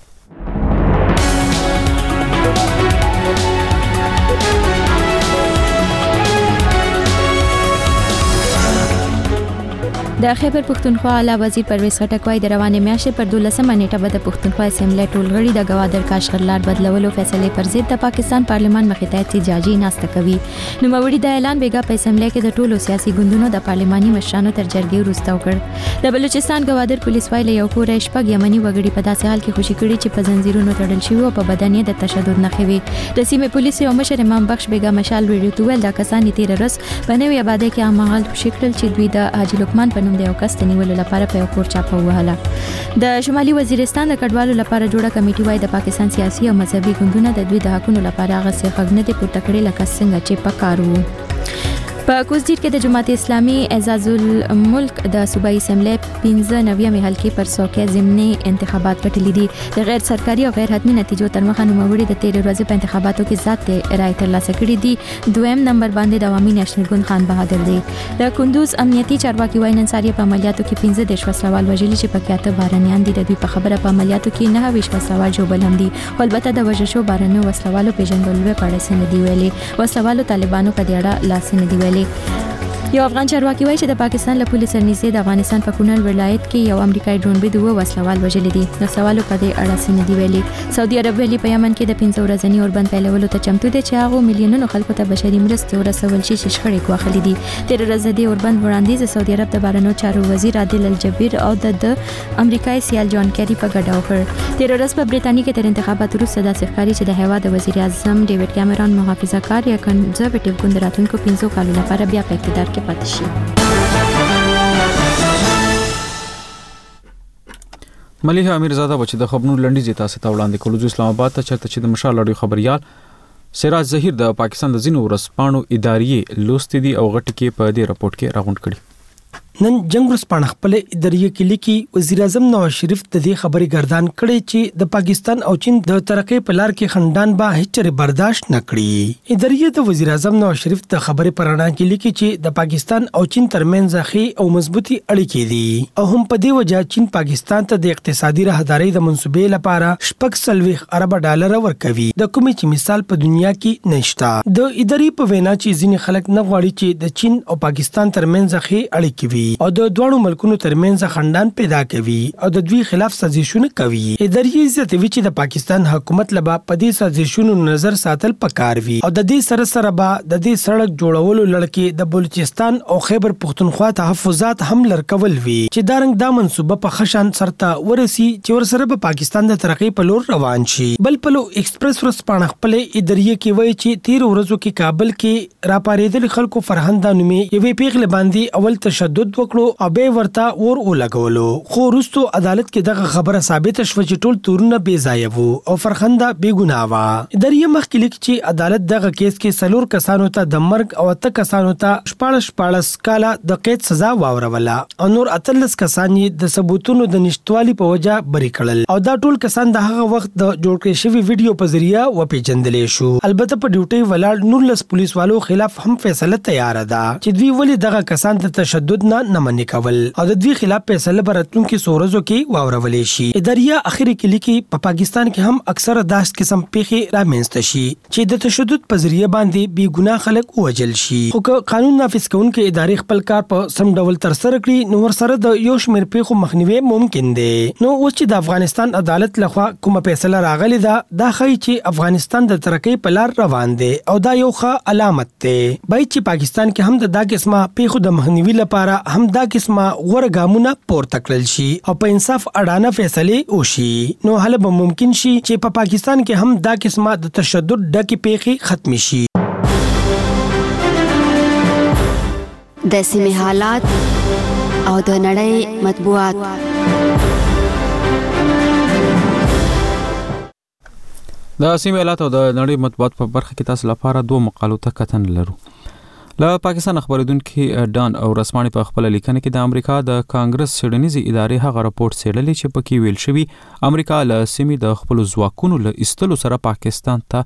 د خیبر پښتونخوا اعلی وزیر پرویز خټک وايي د روانې میاشتې پر 12 نیټه به د پښتونخوا اسمبلی ټولغړي د گوادر کاشغرلار بدلولو فیصله پر ضد د پاکستان پارلمان مخې ته احتجاجي ناسته کوي. نو موري د اعلان بیګا په اسمبلی کې د ټولو سیاسي ګوندونو د پارلماني مشرانو تر جرګې وروسته وکړ. د بلوچستان گوادر پولیس وايي یو کور شپږ یمني وګړي په داسې حال کې خوشي کړي چې په زنجیرونو تړل شوی او په بدن یې د تشدد نښې وي. د سیمې پولیس یو مشر امام بخش بیګا مشال ویډیو تویل د کسان تیر رس په نوې آبادی کې عامه شکل چې دوی د حاجی لقمان په نوم د یو کس نیولو لپاره په کور چاپه وهله. د شمالي وزیرستان د کډوالو لپاره جوړه کمیټه وايي د پاکستان سیاسي او مذهبي ګوندونو د دوی د حقونو لپاره هغه څه خګنه دي پورته کړي لکه څنګه چې پکارو. په کوزدیر کې د جماعت اسلامي اعزاز الملک د صوبایي اسمبلی 15 حلقې پر څوکۍ ضمني انتخابات ګټلې دي. د غیر سرکاري او غیر حتمي نتیجو تر مخه نوموړي د 13 ورځې په انتخاباتو کې ذات رائے ترلاسه کړې دي. دویم نمبر باندې د عوامي نېشنل ګوند خان بهادر دی. د کندوز امنیتي چارواکي وايي نن ساري په عملیاتو کې 15 وسلوال وژلي چې پکې اته بارنیان دي. د دوی په خبره په عملیاتو کې 9 وسلوال جوړل هم دي. خو البته د وژل شو بارنیو وسلوالو پیژندلو په اړه څه نه دی ویلي. وسلوالو طالبانو په دې اړه لاس نه دی ویلي. یو افغان چارواکي وايي چې د پاکستان له پولیس سره نږدې د افغانستان په کونړ ولایت کې یو امریکایي ډرون بریډ وسلوال وژلي دي. نو سوالو په دې اړه څه نه دی ویلي. سعودي عرب ویلي په یمن کې د 15 ورځني اوربند پیلولو ته چمتو دي چې هغه میلیونونو خلکو ته بشري مرستې ورسول شي چې شخړې کوخلي دي. تیر ورځ د اوربند وړاندیز سعودي عرب د بهرنیو چارو وزیر عادل الجبیر او د امریکایي سیال جان کیری په ګډه وکړ. تیر ورځ په برېټانیا کې تر انتخاباتو وروسته د ښکاری چې د هیواد وزیر اعظم ډیوډ کیمرون محافظه کار یا کنزرویټیو ګوند راتلونکو 15 کالو لپاره بیا په اقتدار کې پاتې شي. مليحه میرزاده بچ د خبرونو لنډیز تاسو ته وړاندې کولو. اسلام آباد ته چرته چې د مشال اړیو خبريال سراج ظهیر د پاکستان د زینو ورسپانو ادارې لوستې دي او غټ کې په دې رپورت کې راغونډ کړي. نن جنگ ورسپانه خپل ادارې کې لیکي وزیر اعظم نواز شریف د دې خبرې ګردان کړي چې د پاکستان او چین د ترقې په لار کې خندان به هیڅ برداشت نه کړي. ادارې د وزیر اعظم نواز شریف د خبرې پرانا کې لیکي چې د پاکستان او چین ترمنځ ځخې او مضبوطی اړیکې دي او هم په دې وجه چین پاکستان ته د اقتصادي راهدارۍ د منصوبې لپاره $40 ارب ورکوي د کومې چې مثال په دنیا کې نشته. د ادارې په وینا چې ځینې خلک نه غواړي چې د چین او پاکستان ترمنځ ځخې اړیکې وي او د دوه ملکونو ترمنځ خندان پیدا کوي او د دوی خلاف سازشونه کوي. ادارې زیاتوي چې د پاکستان حکومت لبا په دې سازشونو نظر ساتل پکار وي او د دې سره به د دې سړک جوړولو لړکې د بلوچستان او خیبر پښتونخوا تحفظات هم لړکول وي چې دا رنګ دا منصوبه په خشن سرته ورسي چې ورسره به پاکستان د ترقۍ په لور روان شي. بل پلو ایکسپریس ورسپانه خپل ادارې کې وایي چې 13 ورځو کې کابل کې راپاریدل خلکو فرهنګ نومې یوې پیغله باندې اول تشدد وکړو او به ورته اور ولګولو. خو وروسته عدالت کې دغه خبره ثابت شوه چې ټول تورونه بې ځایه وو او فرخنده بې ګناه وه. ادارې مخکې لیکي چې عدالت دغه کیس کې 4 کسانو ته د مرګ او 8 کسانو ته 14 کاله د قید سزا واوروله او نور 18 کسان یې د ثبوتونو د نشټوالي په وجه بری کړل او دا ټول کسان د هغه وخت د جوړ کړی شوی ویډیو په ذریعہ وپیژندل شو. البته په ډیوټي ولاړ 19 پولیسوالو خلاف هم فیصله تیار ده چې دوی ولې دغه کسان د تشدد نه نه منې کول او د دوی خلاف فیصله براتونکو سورزو کې واورولې شي. اداریه اخیری کې لیکي په پاکستان کې هم اکثره داس قسم پیښې رامنځته شي چې د تشدد په ذریعہ باندې بې ګناه خلک ووجل شي. خو که قانون نافذ کوونکي ادارې خپل کار په سم ډول ترسره کړي نو ورسره د یو شمېر پیښو مخنیوي ممکن دی. نو اوس چې د افغانستان عدالت لخوا کومه فیصله راغلې ده دا ښایي چې افغانستان د ترقۍ په لار روان دی او دا یو ښه علامت دی. باید چې پاکستان کې هم د دا قسمه پیښو د مخنیوي لپاره هم دا قسمه غوره ګامونه پورته کړل شي او په انصاف اډانه فیصله وشي. نو هله به ممکن شي چې په پاکستان کې هم دا قسمه د تشدد ډکې پیښې ختم شي. د سیمې حالات او د نړۍ مطبوعات. د سیمې حالات او د نړۍ مطبوعات په برخه کې تاسو لپاره دوه مقالو ته کتنه لرو. له پاکستان خبرېدونکي ډان او رسماني په خپل لیکنه کې د امریکا د کانګرس څېړنیزې ادارې هغه راپورټ څېړلی چې پکې ویل شوی امریکا له سیمې د خپل ځواکونو له ایستلو سره پاکستان ته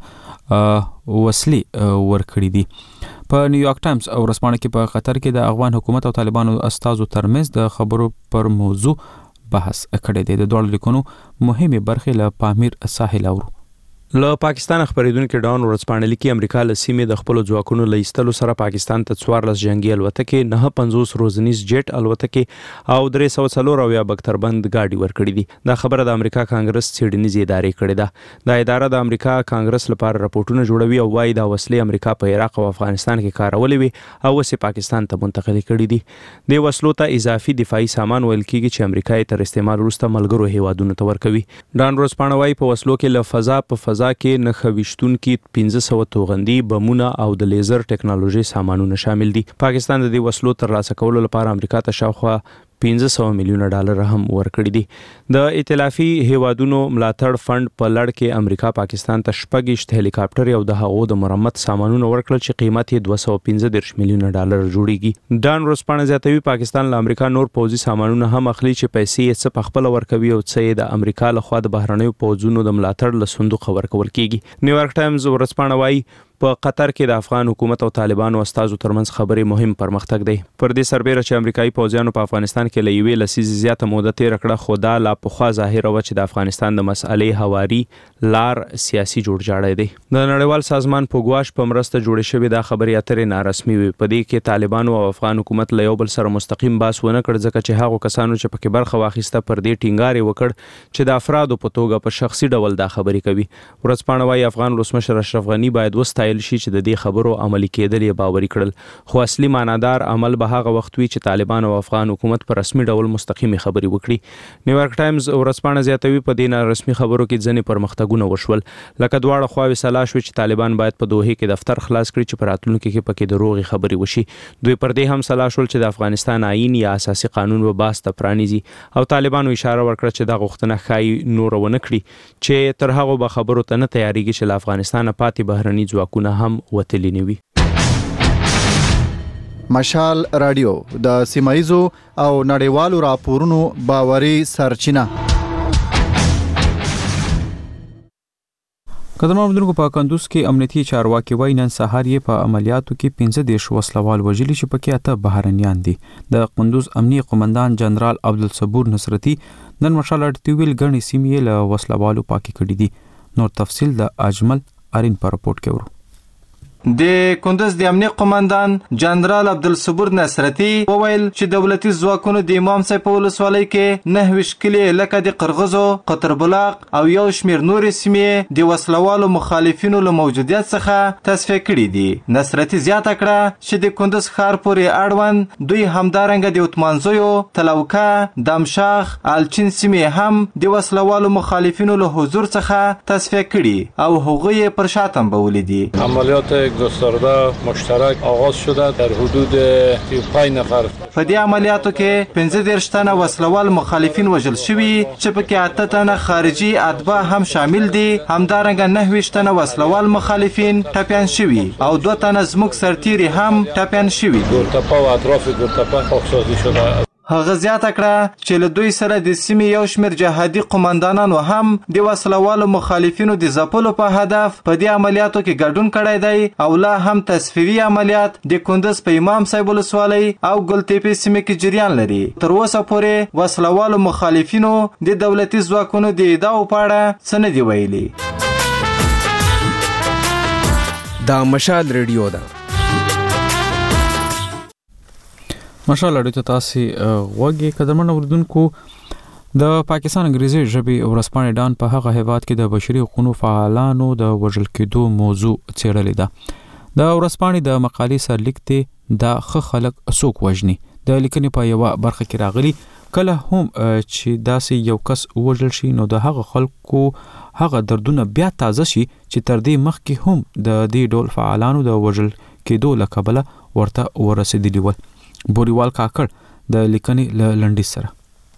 وسلې ورکړې دي. په نیویارک ټایمز او رسمانه کې په قطر کې د افغان حکومت او طالبانو استازو ترمنځ د خبرو پر موضوع بحث کړی دی. د دوه لیکونو مهمه برخې له پامیر ساحل اورو. له پاکستان خبرېدونکي ډان ورځپاڼه لیکي امریکا له سیمې د خپل ځواکونو له ایستلو سره پاکستان ته 14 جنگي الوتکې 950 روزنیز جیټ الوتکې او 340 بکتربند گاډي ورکړي دي. دا خبره د امریکا کانګرس څېړنیزې ادارې کړې ده. دا اداره د امریکا کانګرس لپاره راپورټونه جوړوي او وايي دا وسلې امریکا په عراق او افغانستان کې کارولې وي او اوس پاکستان ته منتقل کړي دي. د وسلو ته اضافي دفاعي سامان ویل کیږي چې امریکا یې تر استعمال وروسته ملګرو هیوادونو ته ورکوي. ډان ورځپاڼه وايي په وسلو کې له فضا کې نخويشتونکي 1500 توغندي بمونه او د لیزر ټیکنالوژي سامانونه شامل دي. پاکستان د دې وسلو ترلاسه کولو لپاره امریکا ته شاوخوا $500 میلیون هم ورکړي دي. د ائتلافي هیوادونو ملاتړ فند په لړ کې امریکا پاکستان ته 6 هلیکاپټر او د هغو د مرمت سامانونه ورکړل چې قیمت یې $215 میلیون جوړیږي. ډان ورځپاڼه زیاتوي پاکستان له امریکا نور پوځي سامانونه هم اخلي چې پیسې یې څه په خپل ورکوي او څه یې د امریکا لخوا د بهرنیو پوځونو د ملاتړ له صندوق ورکول کیږي. نیویارک ټایمز ورځپاڼه وايي په قطر کې د افغان حکومت او طالبانو استازو ترمنځ خبرې مهم پرمختګ دی. پر دې سربېره چې امریکایي پوځیانو په افغانستان کې له یوې لسیزې زیاته موده تېره کړه خو دا لا پخوا ظاهره وه چې د افغانستان د مسئلې هواري لار سیاسي جوړجاړی دی. د نړیوال سازمان پوګواش په مرسته جوړې شوې دا خبرې اترې نارسمي وي. په دې کې طالبانو او افغان حکومت له یو بل سره مستقیم بحث ونه کړ ځکه چې هغو کسانو چې پکې برخه واخیسته پر دې ټینګار یې وکړ چې د افرادو په توګه په شخصي ډول دا خبرې کوي. ورځپاڼه وايي افغان ولسمشر اشرف غني باید وستایل شي چې د دې خبرو عملي کېدل یې باوري کړل. خو اصلي معنادار عمل به هغه وخت وي چې طالبان او افغان حکومت په رسمي ډول مستقیمي خبرې وکړي. نیویارک ټایمز ورځپاڼه زیاتوي په دې نارسمي خبرو کې ځینې پرمختګونه وشول لکه دواړه خواوې سلا شوې چې طالبان باید په دوحې کې دفتر خلاص کړي چې په راتلونکي کې پکې د روغې خبرې وشي. دوی پر دې هم سلا شول چې د افغانستان آئین یا اساسي قانون به بحث ته پرانیزي او طالبانو اشاره ورکړه چې دا غوښتنه ښایي نور ونه کړي چې تر هغه به خبرو ته نه تیاریږي چې له افغانستانه پاتې بهرني ځواکونه هم وتلي نه وي. مشال رادیو د سیمایزو او نړیوالو راپورونو باوري سرچینه. قدرمن اورېدونکو په کندوز کې امنیتي چارواکي وایي نن سهار یې په عملیاتو کې 15 وسلوال وژلي چې پکې 8 بهرنیان دي. د کندوز امنیي قومندان جنرال عبدالصبور نصرتي نن مشال رادیو ویل ګڼې سیمې له وسلوالو پاکي کړي دي. نور تفصیل د اجمل ارین په راپورټ کې ورو. د کندوز د امنیت قومندان جنرال عبدالصبور نصرتي وویل چې دولتي ځواکونو د امام صاحب په ولسوالۍ کې 9 کلي لکه د قرغزو، قطر بلاق او یو شمېر نورې سیمې د وسلوالو مخالفینو له موجودیت څخه تصفیه کړي دي. نصرتي زیاته کړه چې د کندوز ښار پورې اړوند دوی همدارنګه د اتمانزیو، تلوکه، دمشاخ، الچین سیمې هم د وسلوالو مخالفینو له حضور څخه تصفیه کړي او هغوی یې پر شا تنبولي دي. عملیات گسترده مشترک آغاز شده در حدود 35 نفر. په دې عملیاتو کې 15 تنه وسلوال مخالفین وژل شوي چې پکې 8 تنه خارجي اتباع هم شامل دي. همدارنګه 9 تنه وسلوال مخالفین ټپیان شوي او 2 تنه زموږ سرتیري هم ټپیان شوي. گورتپا و اطراف گورتپا خاکسازی شده. هغه زیاته کړه چې له دوی سره د سیمې یو شمېر جهادي قومندانانو هم د وسلوالو مخالفینو د ځپلو په هدف په دې عملیاتو کې ګډون کړی دی او لا هم تصفیوي عملیات د کندز په امام صاحب ولسوالۍ او ګلتېپې سیمې کې جریان لري. تر اوسه پورې وسلوالو مخالفینو د دولتي ځواکونو د ادعاو په اړه څه نه دي ویلي. دا مشال ریډیو ده. مشال ریډیو ته تاسو وګورئ قدرمن اوردونکو. د پاکستان انګریزي ژبې ورځپاڼې ډان په هغه هیواد کې د بشري حقوقو فعالانو د وژل کېدو موضوع څېړلې ده. د ورځپاڼې د مقالې سرلیک ته د ښه خلک څوک وژني د لیکنې په یوه برخه کې راغلي کله هم چې داسې یو کس وژل شي نو د هغه خلکو هغه دردونه بیا تازه شي چې تر دې مخکې هم د دې ډول فعالانو د وژل کېدو له کبله ورته ورسېدلي ول. بوریوال کاکړ د لیکنې له لنډیز سره.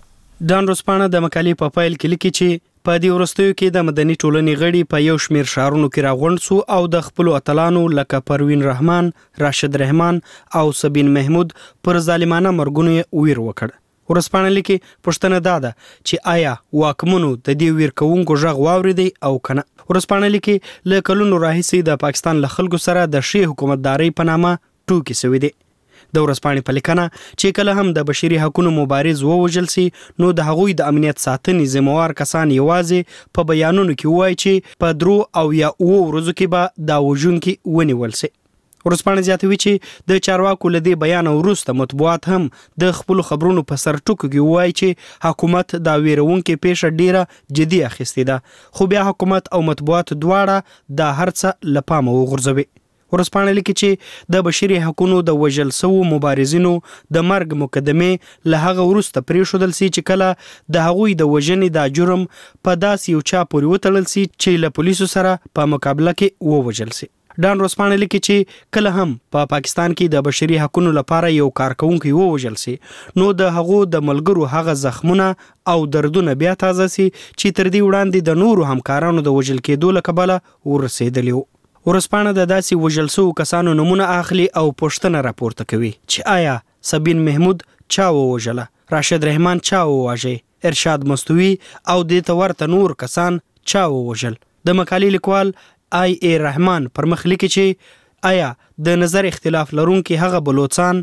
ډان ورځپاڼه د مقالې په پیل کې لیکي چې په دې وروستیو کې د مدني ټولنې غړي په یو شمېر ښارونو کې راغونډ سو او د خپلو اتلانو لکه پروین رحمان، راشد رحمان او سبین محمود پر ظالمانه مرګونو یې ویر وکړ. ورځپاڼه لیکي پوښتنه دا ده چې آیا واکمنو د دې ویر کوونکو غږ واورېدی او کنه. ورځپاڼه لیکي له کلونو راهیسې د پاکستان له خلکو سره د ښې حکومتدارۍ په نامه ټوکې سوي دي. د ورځپاڼې په لیکنه چې کله هم د بشري حقوقو مبارز ووژل سي نو د هغوی د امنیت ساتنې ذمہوار کسان یوازې په بیانونو کې وایي چې په 3 او یا 9 ورځو کې به دا وژونکي ونیول سي. ورځپاڼه زیاتوي چې د چارواکو له دې بیان وروسته مطبوعات هم د خپل خبرونو په سر ټکو کې وایي چې حکومت دا ویرونکې پیښه ډیره جدي اخیستې ده خو بیا حکومت او مطبوعات دواړه دا هرڅه له پامه وغورځوي. ورځپاڼه لیکي چې د بشري حقوقو د وژل شوو مبارزینو د مرګ مقدمه له هغه وروسته پریښودل سي چې کله د هغوی د وژنې دا جرم په داسې یو چا پورې وتړل سي چې له پولیسو سره په مقابله کې ووژل سي. ډان ورځپاڼه لیکي چې کله هم په پاکستان کې د بشري حقوقو لپاره یو کارکونکي ووژل سي نو د هغو د ملګرو هغه زخمونه او دردونه بیا تازه سي چې تر دې وړاندې د نورو همکارانو د وژل کېدو له کبله ورسېدلي وو. ورځپاڼه د داسې وژل شوو کسانو نومونه اخلي او پوښتنه راپورته کوي چې آیا سبین محمود چا ووژله، راشد رحمان چا وواژه، ارشاد مستوي او دې ته ورته نور کسان چا ووژل. د مقالې لیکوال آی ای رحمان پر مخ لیکي چې آیا د نظر اختلاف لرونکي هغه بلوچستان،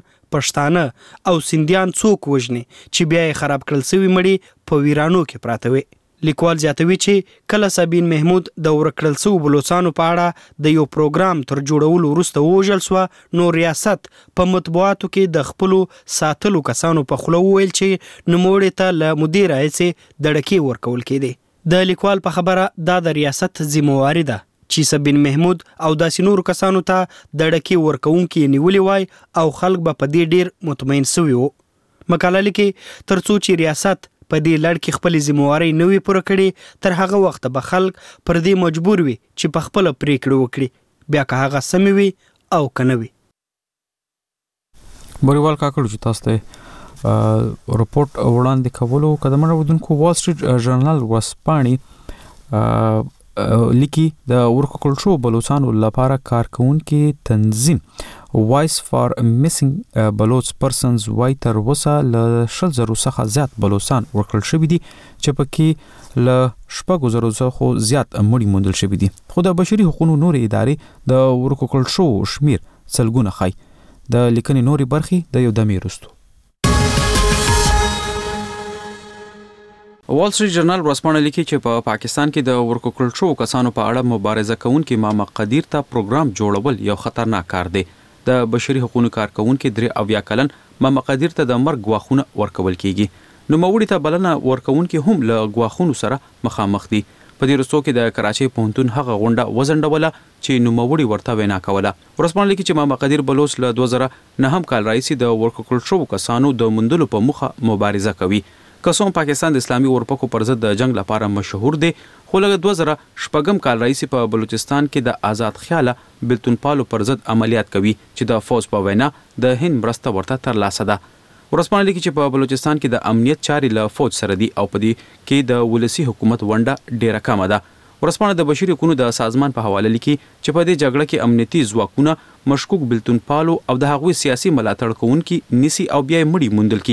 پښتانه او سندیان څوک وژني چې بیا یې خراب کړل سوي مړي په ویرانو کې پراته وي. لیکوال زیاتوي چې کله سبین محمود د ورکړل سوو بلوچستانو په اړه د یو پروګرام تر جوړولو وروسته ووژل سوه نو ریاست په مطبوعاتو کې د خپلو ساتلو کسانو په خوله وویل چې نوموړي ته له مدیر هڅې د ډکې ورکول کېدی. د لیکوال په خبره دا د ریاست ذمہواري ده چې سبین محمود او داسې نورو کسانو ته د ډکې ورکوونکي نیولي وای او خلک به په دې ډیر مطمئن سوي وو. مقاله لیکي تر څو چې ریاست په دې لړ کې خپل ذمہواري نه وي پوره کړي تر هغه وخت به خلک پر دې مجبور وي چې په خپل پریکړه وکړي بیا که هغه سم وي او کنه وي. بوریوال کاکړ چې تاسو ته رپورت وړاندې کولو قدمونه ودونکو وال سټریټ ژورنال ورځپاڼې لیکي د ورکړل شو بلوچستان لپاره کارکونکو تنظیم وایس فار میسنګ بلوچ پرسنز وای تر وسه ل 100,000 څخه زیات بلوچستان ورکړل شوی دي چې پکې ل 6,000 څخه زیات مړي موندل شوی دي. خو د بشري حقوقو نور ادارې د ورکړل شو شمیر څلګونه خای. د لیکنې نوري برخي د یو دمې رستو. وال سټریټ ژورنال ورځپاڼه لیکي چې په پاکستان کې د ورکړل شو کسانو په اړه مبارزه کوونکي ماما قدیر ته پروګرام جوړول یو خطرناک کار دی. د بشري حقوقو کارکونکو 3 کلن ماما قدیر ته د مرګ غواخونه ورکول کیږي. نو موري ته بلنه ورکونکو هم له غواخونو سره مخامخ دي. په دې رسو کې د کراچي پوهنتون هغه غونډه وزنډوله چې نو موري ورته وینا کوله. ورځپاڼه لیکي چې ماما قدیر بلوچ له 2009 کال راځي د ورکړل شو کسانو د مندلو په مخه مبارزه کوي. کسوم پاکستان د اسلامي اورپکو پر ضد د جنگ لپاره مشهور دی خو لږ 2014 کال راځي په بلوچستان کې د آزاد خیاله بلتون پالو پر ضد عملیات کوي چې د فوج په وینا د هند مرسته ورته تر لاسه ده. ورځپاڼه لیکي چې په بلوچستان کې د امنیت چاري له فوج سره دي او په دې کې د ولسی حکومت ونډه ډیره کمه ده. ورځپاڼه د بشري حقوقو د سازمان په حواله لیکي چې په دې جګړه کې امنیتي ځواکونه مشکوک بلتون پالو او د هغوی سیاسي ملاتړ کوونکي نسی او بیا مړي موندل کیږي.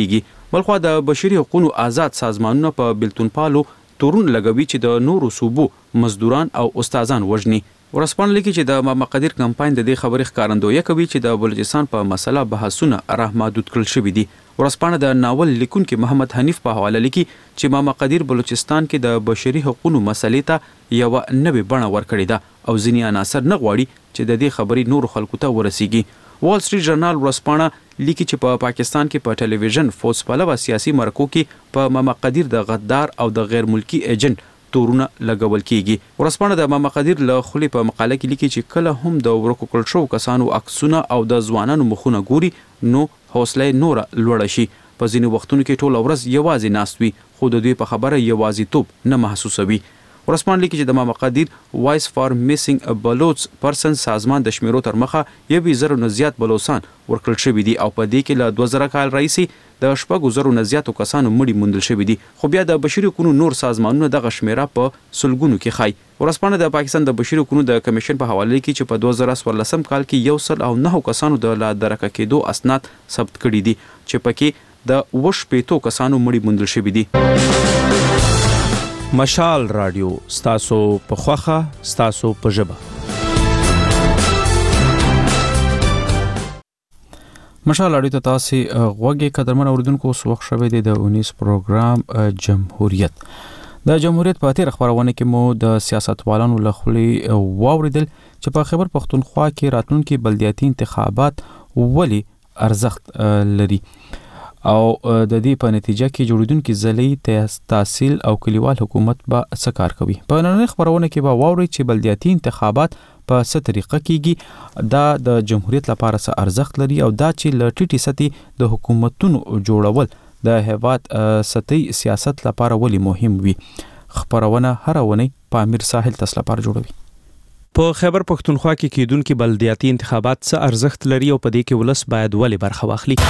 بلخو د بشري حقوقو آزاد سازمانونو په بلتون پالو تورون لګوي چې د نورو صوبو مزدوران او استادان وژني. ورسپانل لیکي چې د ماما قدیر کمپاین د دې خبرې ښکارندویي کوي چې د بلوچستان په مسله بحثونه راهمحدود کړل شوي دي. ورسپانه د ناول لیکونکي محمد حنیف په حواله لیکي چې ماما قدیر بلوچستان کې د بشري حقوقو مسلې ته یو نوې بڼه ورکړې ده او ځینې عناصر نه غواړي چې د دې خبرې نورو خلکو ته ورسیږي. وال سټریټ جرنال ورسپانه لیکي چې په پاکستان کې په ټلویزیون فوز پلوه سیاسي مرکو کې په ماما قدیر د غدار او د غیر ملکی ایجنټ تورونه لګول کیږي. ورسپانه د ماما قدیر له خولي په مقاله کې لیکي چې کله هم د ورکو کړل شو کسانو عکسونه او د ځوانانو مخونه ګوري نو حوصله نور لوړ شي. په ځینې وختونو کې ټول ورځ یوازې ناست وي خو د دوی په خبره یوازې توپ نه محسوسوي. ورسپانه لیکي چې د ماما قدیر وایس فار میسنګ بلوچ پرسن سازمان د شمیرو تر مخه 1000 نه زیات بلوچستان ورکړل شوی دي او په دې کې له 2000 کال راځي د 4000 نه زیاتو کسانو مړي موندل شوی دي خو بیا د بشري حقوقو نور سازمانونو د غشمیره په سلګونو کې خای. ورسپانه د پاکستان د بشري حقوقو د کمیشن په حواله کې چې په 2014 کال کې 109 کسانو د لا درکه کېدو اسناد ثبت کړي دي چې پکې د 28 کسانو مړي موندل شوی دي. مشال رادیو ستاسو په خوخه ستاسو په ژبه. مشال رادیو ته تاسو غوږی قدرمن اوریدونکو اوس وخت شوه دی د 19 پروګرام جمهوریت. د جمهوریت په تیر خبرونه کې مو د سیاستوالانو له خولي واوریدل چې په خیبر پختونخوا کې راتلونکي بلدیاتي انتخابات ولې ارزښت لري او د دې په نتیجه کې جوړیدونکو ځلې تحصیل او کلیوال حکومت به څه کار کوي. په نن خبرونه کې به واوري چې بلدیاتي انتخابات په څه طریقه کیږي، دا د جمهوریت لپاره څه ارزښت لري او دا چې ل ټیټي سطحي د حکومتونو جوړول د هیواد سطحي سیاست لپاره ولې مهم وي. خبرونه هر ونی په امیر ساحل تاسو لپاره جوړوي. په خیبر پختونخوا کې کیدونکو بلدیاتي انتخابات څه ارزښت لري او په دې کې ولس باید ولې برخه واخلي.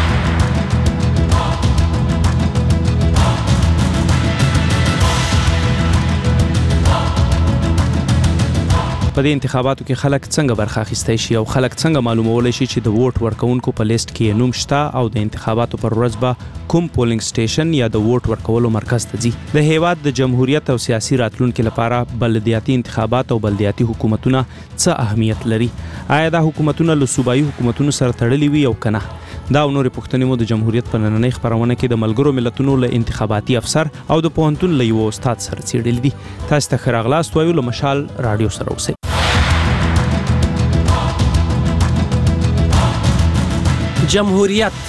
په دې انتخاباتو کې خلک څنګه برخه اخیستای شي او خلک څنګه معلومولای شي چې د ووټ ورکونکو په لیست کې نوم شته او د انتخاباتو پر ورځ به کوم پولینګ سټیشن یا د ووټ ورکولو مرکز ته ځي. د هیواد د جمهوریت او سیاسي راتلونکو لپاره بلدیاتي انتخابات او بلدیاتي حکومتونه څه اهمیت لري؟ آیا دا حکومتونه له صوبایي حکومتونو سره تړلي وي او کنه؟ دا او نورې پوښتنې مو د جمهوریت په نننۍ خبرونه کې د ملګرو ملتونو له انتخاباتي افسر او د پوهنتون له یو استاد سره څېړلې دي. تاسو ته ښه راغلاست وایو له مشال رادیو سره اوسئ. جمهوریت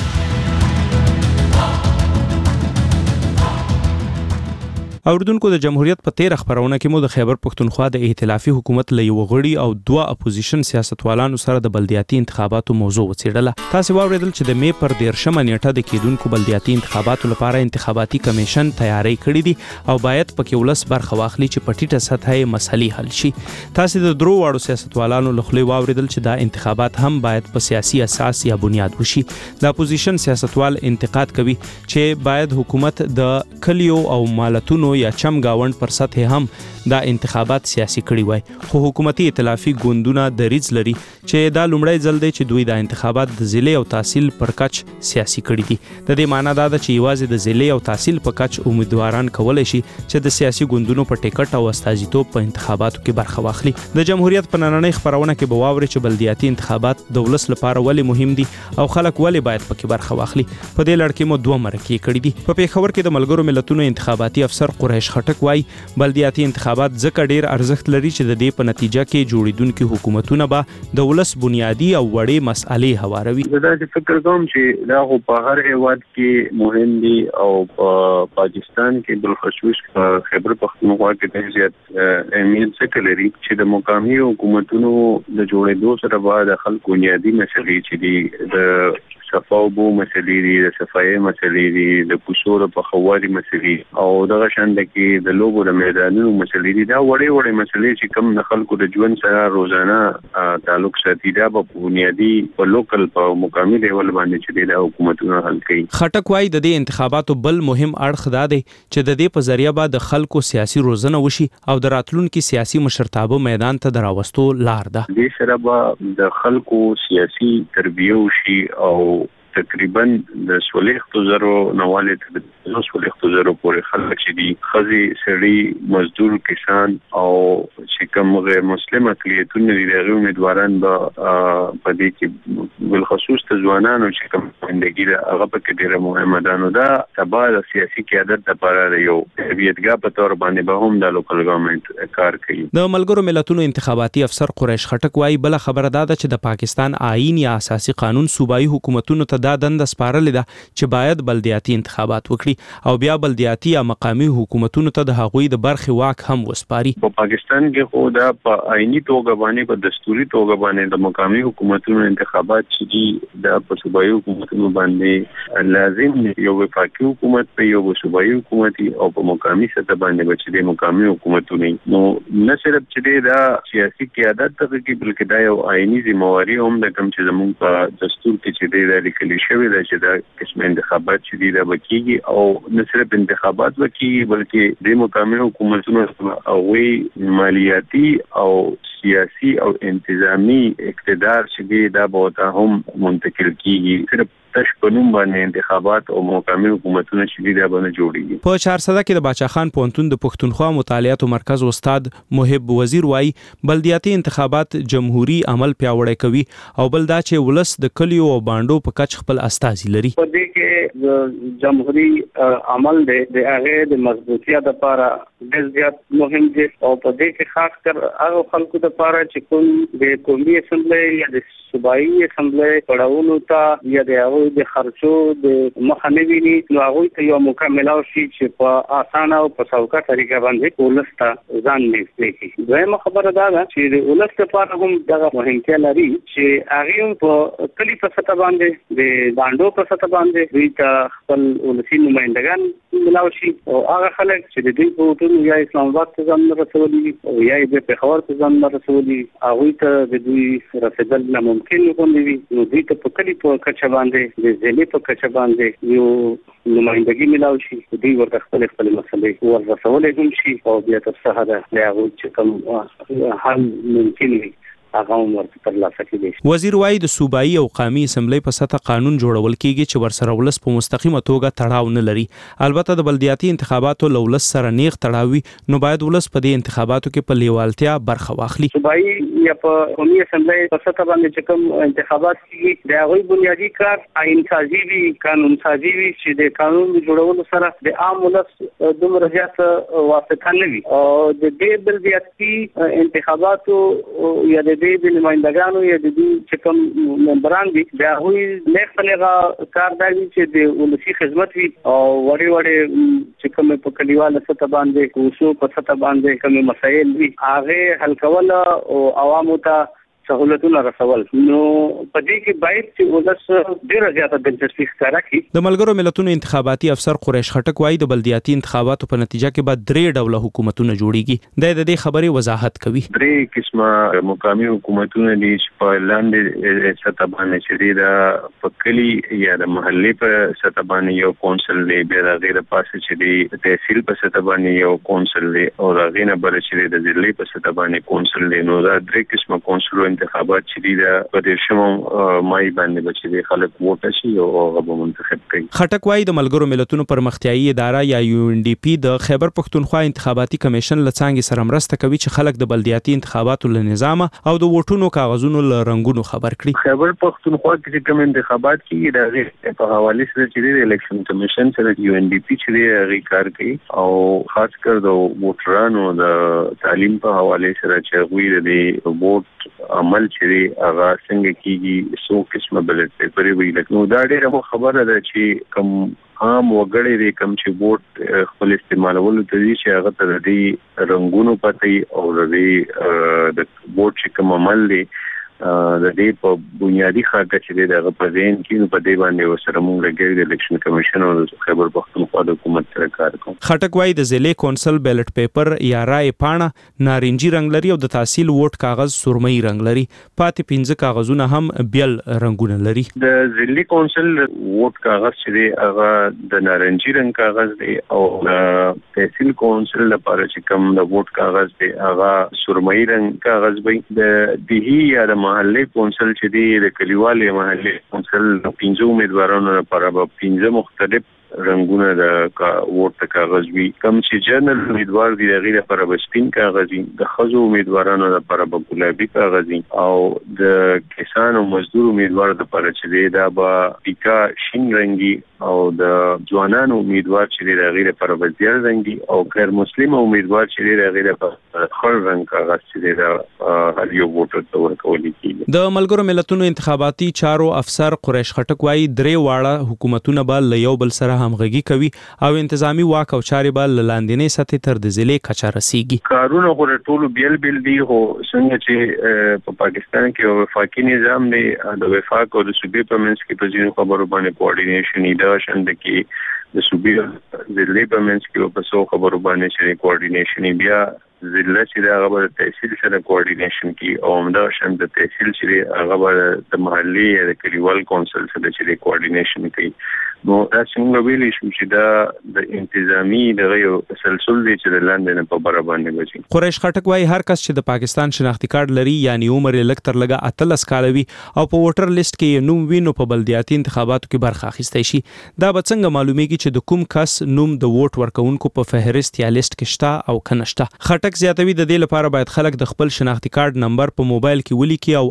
اوردونکو د جمهوریت په تیر خبرونه کې مو د خیبر پختونخوا د ائتلافي حکومت له یو غړي او دوه اپوزیشن سیاستوالانو سره د بلدیاتي انتخاباتو موضوع وڅېړله. تاسو واوریدل چې د مې پر 13 نیټه د کیدونکو بلدیاتي انتخاباتو لپاره انتخاباتي کمیشن تیاری کړی دي او باید پکې ولس برخه واخلي چې په ټیټه سطحه مسلې حل شي. تاسو د درو واړو سیاستوالانو له خولي واوریدل چې دا انتخابات هم باید په سیاسي اساس یا بنیاد وشي. د اپوزیشن سیاستوال انتقاد کوي چې باید حکومت د کلیو او مالتونو یا چم گاوند پر سطح هم دا انتخابات سیاسي کړي وای، خو حکومتي ائتلافي ګوندونه دریځ لري چې دا لومړی ځل دی چې دوی د انتخابات د ضلع او تحصیل پر کچ سیاسي کړي دي. د دې معنی دا ده چې یوازې د ضلع او تحصیل په کچ امیدواران کولای شي چې د سیاسي ګوندونو په ټیکټ او استازیتوب په انتخاباتو کې برخه واخلي. د جمهوریت په نننۍ خبرونه کې به واوري چې بلدیاتي انتخابات د ولس لپاره ولې مهم دي او خلک ولې باید پکې برخه واخلي. په دې لړ کې مو دوه مرکې کړي دي. په پیښور کې د ملګرو ملتونو انتخاباتي افسر قریش خټک وای بلدیاتي انتخابات ځکه ډیر ارزښت لري چې د دې په نتیجه کې جوړیدونکو حکومتونه به د ولس بنیادی او وړې مسالې هواروي. دا چې فکر کوم چې دا په هر هیواد کې مهم دي او په پاکستان کې بالخصوص په خیبر پختونخوا کې ډېر زیات اهمیت څه لري چې د مقامي حکومتونو د جوړېدو سره بعد خلکو بنیادی مسلې چې دي د صفاو بو مسلې دي، د صفایي مسلې دي، د کوڅو په خواري مسلې او دغه شاند کې د لوبو د میدانونو مسلې دي. دا وړې وړې مسلې چې کوم د خلکو د ژوند سره روزانه تعلق ساتي دا په بنیادی په لوکل په مقامي لیول باندې چې د حکومتونو حل کوي. خټک وايي د دې انتخاباتو بل مهم اړخ دا دی چې د دې په ذریعہ به د خلکو سیاسي روزنه وشي او د راتلونکو سیاسي مشرتابه میدان ته دراوستو لار ده. دې سره به د خلکو سیاسي تربیه وشي او تقریبا د 16,000 نواله ته 16,000 پورې خلک چې دي خزي سړي مزدور کسان او چې کوم غیر مسلم اقلیتونه دي د امیدواران په دې کې بل خصوص ته ځوانانو چې کوم زندګي هغه په کې ډیره مهمه ده. نو دا تبع سیاسي قیادت لپاره یو ویټګا په تور باندې به هم د لوکل ګورنمنت کار کوي. د ملګرو ملتونو انتخاباتي افسر قریش خټک وايي بل خبره ده چې د پاکستان آئین یا اساسي قانون صوبایي حکومتونو ته دا دند سپارلې ده چې باید بلدیاتي انتخابات وکړي او بیا بلدیاتي یا مقامی حکومتونو ته د هغوی د برخې واک هم وسپاري. په پاکستان کې خو دا په آئینی توګه باندې په دستوري توګه باندې د مقامی حکومتونو انتخابات چې دي د په صوبایي حکومتونو باندې لازم یو وفاقي حکومت په یو صوبایي حکومت او په مقامی سطح باندې چې د مقامی حکومتونو نو نه صرف چې دا سیاسي قیادت ته کې بلکې دا یو آئینی ذمہواری هم د کوم چې زموږ په دستور کې چې د لیکل شوی دی چې دا قسم انتخابات چې دي دا وکیږي او نه صرف انتخابات وکیږي بلکې د مقامی حکومتونو او مالیاتي او سیاسي او انتظامی اقتدار چې دی دا به هم منتقل کیږي. صرف تش په نوم باندې انتخابات او مقامی حکومتونه چې دي دا باندې جوړیږي. په 400 کې د باچا خان پوهنتون د پښتونخوا مطالعاتو مرکز استاد محب وزیر وای بلدیاتي انتخابات جمهوریت عمل پیاوړی کوي او بل دا چې ولس د کلیو او باندو په کچ خپل استازي لري. په دې کې جمهوریت عمل د هغه د مضبوطیت لپاره ډېر زیات مهم دی او په دې کې خاص کر هغه خلکو لپاره چې کوم د قومي اسمبلی یا د صوبایي اسمبلی پړاوونو ته یا د د خرچو د مخنیوي نو هغه ته یو مکمل او شي چې په اسانه او په سوکه طریقه باندې ولسته ځان نږدې کړي. دویمه خبره دا ده چې د ولست لپاره هم دغه مهمتیا لري چې هغه په کلی په سطح باندې د باندو په سطح باندې دوی ته خپل ولسی نمائندگان ملاوي شي او هغه خلک چې د دې په ټول یا اسلام آباد ته ځان رسولي او یا د پیښور ته ځان رسولي هغه ته د دوی رسیدل ناممکن وي. نو دوی ته په کلی په کچه باندې د ځلې په کچه باندې یو نمائندګي ملاوي شي دوی ورته خپل مسلې ورسولې هم شي او بیا تر څه ده هغه چې کوم حل ممکن وي هغه ورته ترلاسه کیږي. وزیر وای د صوبایي او قومي اسمبلی په سطح قانون جوړول کیږي چې ورسره ولس په مستقیمه توګه تړاو نه لري. البته د بلدیاتي انتخاباتو لولس سره نیغ تړاوي نو باید ولس په دې انتخاباتو کې په لیوالتیا برخه واخلي. صوبایي یا په قومي اسمبلی په سطح باندې چې کوم انتخابات کیږي د هغه بنیادی کار آئین سازي وي قانون سازي وي چې د قانون جوړولو سره د عام ولس دومره زیات واسطه نه وي او د دې بلدیاتي انتخاباتو یا د دې نمائندګانو یا د دې چې کوم ممبران دي دا هغوی نه کار دی چې د ولسی خدمت وي او وړي چې کوم په کلیواله سطح باندې کوشو په سطح باندې کوم مسایل وي هغه حل کول او عوامو ته سہولتونه رسول. نو په دې کې باید چې ولس ډیره زیاته دلچسپي ښکاره کړي. د ملګرو ملتونو انتخاباتي افسر قریش خټک وايي د بلدیاتي انتخاباتو په نتیجه کې به 3 ډوله حکومتونه جوړیږي. د دې خبرې وضاحت کوي. 3 قسمه مقامی حکومتونه دي چې په لاندې سطح باندې چې دا په کلی یا د محلي په سطح باندې یو کونسل دی بیا د غیر پاسه چې دی تحصیل په سطح باندې یو کونسل دی او د غینه بل چې د ضلع په سطح باندې کونسل دی. نو دا 3 قسمه کونسل انتخابات چې دي دا په دې شمو مای باندې بچي دي خلک ووټ شي او هغه منتخب کوي. خټک وايي د ملګرو ملتونو پرمختیایي اداره یا UNDP د خیبر پښتونخوا انتخاباتي کمیشن لڅانګي سره مرسته کوي چې خلک د بلدیاتي انتخاباتو له نظام او د ووټونو کاغذونو له رنگونو خبر کړي. خیبر پښتونخوا کې کوم انتخابات کیږي دا په حواله سره چې د الیکشن کمیشن سره UNDP چې دی کار کوي او خاص کر د ووټرانو د تعلیم په حواله سره چې غوړي د ووټ عمل چې هغه څنګه کیږي سو قسمه بلټ پیپر وی نو دا ډیره خبره ده چې کوم عام وګړي دې کوم چې ووټ خپل استعمالولو ته دي چې هغه ته د رنگونو پته او د ووټ چې کوم عمل دی د دې په بنیادی خاطر چې دغه په ذهن کې په دې باندې وسره موږ لګي د الیکشن کمیشن او خیبر پښتونخوا د حکومت سره کار کوو. خټک وايي د ضلع کونسل بیلټ پیپر یا رای پاڼه نارنجي رنگ لري او د تحصیل ووټ کاغذ سرمئی رنگ لري. پاتې 15 کاغذونه هم بیل رنگونه لري. د ضلع کونسل ووټ کاغذ چې هغه د نارنجي رنگ کاغذ دی او د تحصیل کونسل لپاره چې کوم د ووټ کاغذ دی هغه سرمئی رنگ کاغذ وي. د دهي یا د محلي کونسل چې دی د کلیوالي محلي کونسل 15 امیدوارانو لپاره به 15 مختلف رنگونه د ووټ کاغذ وي. کوم چې جنرال امیدوار دي دغه لپاره به سپین کاغذ وي، د خزو امیدوارانو لپاره به ګلابي کاغذ وي، او د کسان او مزدور امیدوار لپاره چې دی دا به پیکا شین رنگي، او د ځوانانو امیدوار چې دی دغه لپاره به زیړ رنگي، او غیر مسلم امیدوار چې دی دغه لپاره خړ رنگ کاغذ چې دی دا هر یو ووټر ته ورکول کیږي. د ملګرو ملتونو انتخاباتي چارو افسر قریش خټک وايي درې واړه حکومتونه به له یو بل سره همغږي کوي او انتظامی واک او چارې به لاندینې سطح تر د ضلع کچه رسیږي. کارونه خو ټول بیل دي، خو څنګه چې په پاکستان کې یو وفاقي نظام دی، د وفاق او د صوبې په منځ کې په ځینو خبرو باندې کوارډینیشن دی، دا شند کې د صوبې ضلع په منځ کې په څو خبرو باندې چې کوارډینیشن بیا ضلع چې دا غوړ تحصیل سره کوارډینیشن کی، او همدا شند د تحصیل چې هغه د محلي یا د کلیوال کونسل سره چې کوارډینیشن کوي. نو دا څنګه ویلی شو چې دا د انتظامی دغه یو تسلسل دی چې د لاندې په بره باندې وځي. قریش خټک وايي هر کس چې د پاکستان شناختی کارت لري یعنی عمر یې لږ تر لږه 18 کاله وي او په ووټر لیست کې نوم وینو په بلدیاتي انتخاباتو کې برخه اخیستی شي. دا به څنګه معلومیږي چې د کوم کس نوم د ووټ ورکونکو په فهرست یا لیست کې شته او کنه شته. خټک زیاتوي د دې لپاره باید خلک د خپل شناختی کارت نمبر په موبایل کې ولیکي او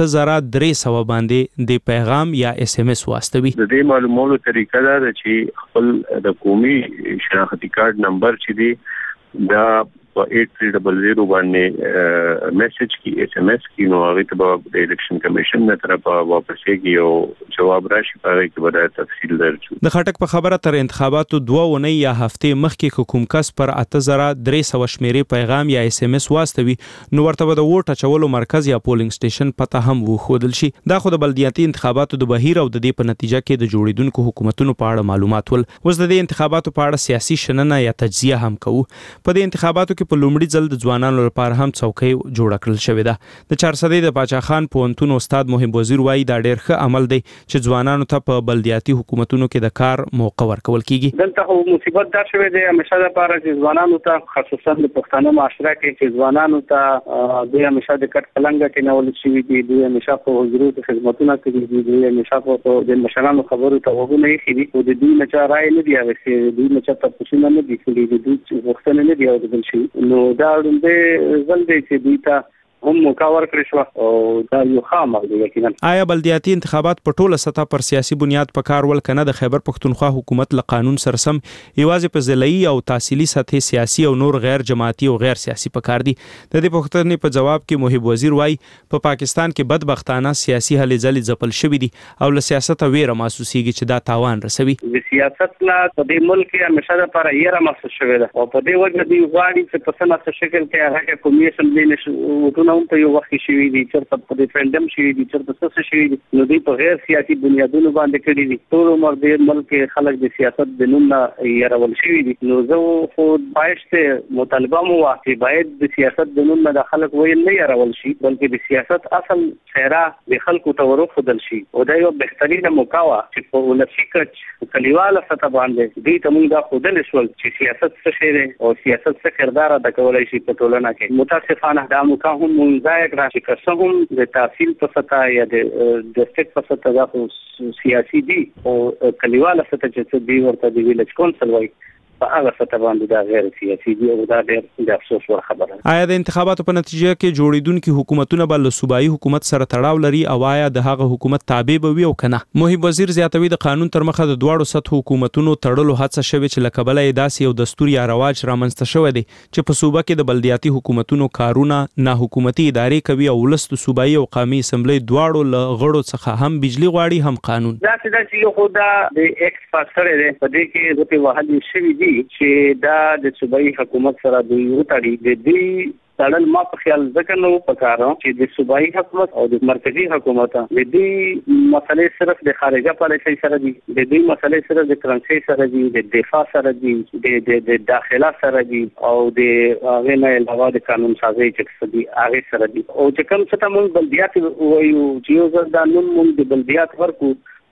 8300 باندې د پیغام یا SMS واستوي. د دې معلوماتو طریقه دا چې خپل د قومي شناختی کارت نمبر چې دی دا په 8300 باندې میسج کی SMS کی نو هغه ته د الیکشن کمیشن نه طرفه واپس کیږي او جواب راشي په هغه کې به تفصیل درچو. د خټک په خبره تر انتخاباتو 2 ونې یا هفته مخکې حکومت کس پر 8300 شمیرې پیغام یا SMS واستوي نو ورته د ووټ اچولو مرکز یا پولینګ سټیشن پته هم وښودل شي. دا خو د بلدیاتي انتخاباتو د بهیر او د دې په نتیجه کې د جوړیدونکو حکومتونو په اړه معلومات ول. اوس د دې انتخاباتو په اړه سیاسي شننه یا تجزیه هم کوو. په دې انتخاباتو په لومړي ځل د ځوانانو لپاره هم څوکۍ جوړ کړل شوې ده. د چارسدې د پاچا خان پوهنتون استاد محب وزیر وایي دا ډېر ښه عمل دی چې ځوانانو ته په بلدیاتي حکومتونو کې د کار موقع ورکول کیږي. دلته خو مصیبت دا شوی دی همیشه لپاره چې ځوانانو ته خصوصا د پښتنو معاشره کې چې ځوانانو ته دوی همیشه د کټ پلنګ کې نول شي دي، دوی همیشه په حضور خدمتونه کوي، دوی همیشه په د مشرانو خبرو ته وګورئ خېدي او د دوی نه راي نه دی هغه دوی نه چا تاسو نه دي چې دوی وختونه نه دی او د شي نو دا ډېر ځل دی چې دوی ته هم موقع ورکړی شو او دا یو ښه عمل دی یقینا. آیا بلدیاتي انتخابات په ټوله سطح پر سیاسي بنیاد په کار ول کنه د خیبر پښتونخوا حکومت له قانون سره سم یوازې په ضلعي او تحصیلي سطح سیاسي او نور غیر جماعتي او غیر سیاسي په کار دي؟ د دې پوښتنې په جواب کې محب وزیر وایي په پاکستان کې بدبختانه سیاسي هلې ځلې ځپل شوې دي او له سیاست ویره محسوسېږي چې دا تاوان رسوي. د سیاست نه په دې ملک کې همیشه لپاره یې محسوس شوې ده او په دې وجه دی غواړي چې په څه شکل کې هغه قومي اسمبلی نشو هم په یو وخت شي دي چې په ریفرندم شي دي چې څه شي دي نو دوی په غیر سیاسي بنیادونو باندې کړي دي. ټول عمر د ملک خلک د سیاست د نوم نه يرول شي دي. نو زه خو باید مطالبه مو واقعي باید د سیاست د نوم نه د خلک ویل نه يرول شي بلکې د سیاست اصل خیره د خلکو ته ورخدل شي او دا یو بهترینه موقع وا چې په ولسی کچ کلیواله سطح باندې دوی ته موږ خودل شول چې سیاست څه شی دی او سیاست څه کردار ادا کولای شي په ټولنه کې. متاسفانه دا موقع هم مونږه راشي که څه هم د تحصیل په سطح یا د ډسټریکټ په سطح دا سیاسي دي او کلیواله سطح چې دی ورته د ویلج کونسل وایي په هغه سطح باندې دا غیر سیاسي دي او دا ډېر د افسوس وړ خبره ده. آیا د انتخاباتو په نتیجه کې جوړیدونکو حکومتونه به له صوبایي حکومت سره تړاو لري او آیا د هغه حکومت تابع به وي او کنه؟ محب وزیر زیاتوي د قانون تر مخه د دواړو سطح حکومتونو تړلو هڅه شوې چې له کبله یې داسې یو دستور یا رواج رامنځته شوی دی چې په صوبه کې د بلدیاتي حکومتونو کارونه نه حکومتي ادارې کوي او ولس د صوبایي او قومي اسمبلی دواړو له غړو څخه هم بجلی غواړي هم قانون. دا چې یو خدا د ایکس پاسره ده په دې کې د وحدي شوی دي چې دا د صوبایي حکومت سره د یو تړي د دې تړل ما په خیال ځکه نو پکاره چې د صوبایي حکومت او د مرکزی حکومت د دې مسلې صرف د خارجه پالیسۍ سره دي، د دې مسلې صرف د کرنسي سره دي، د دفاع سره دي، د داخله سره دي او د هغه نه علاوه د قانون سازي چې دي هغه سره دي او چې کوم څه ته موږ بلدیات وایو چې یو ځل د نوم موږ د بلدیات ورکو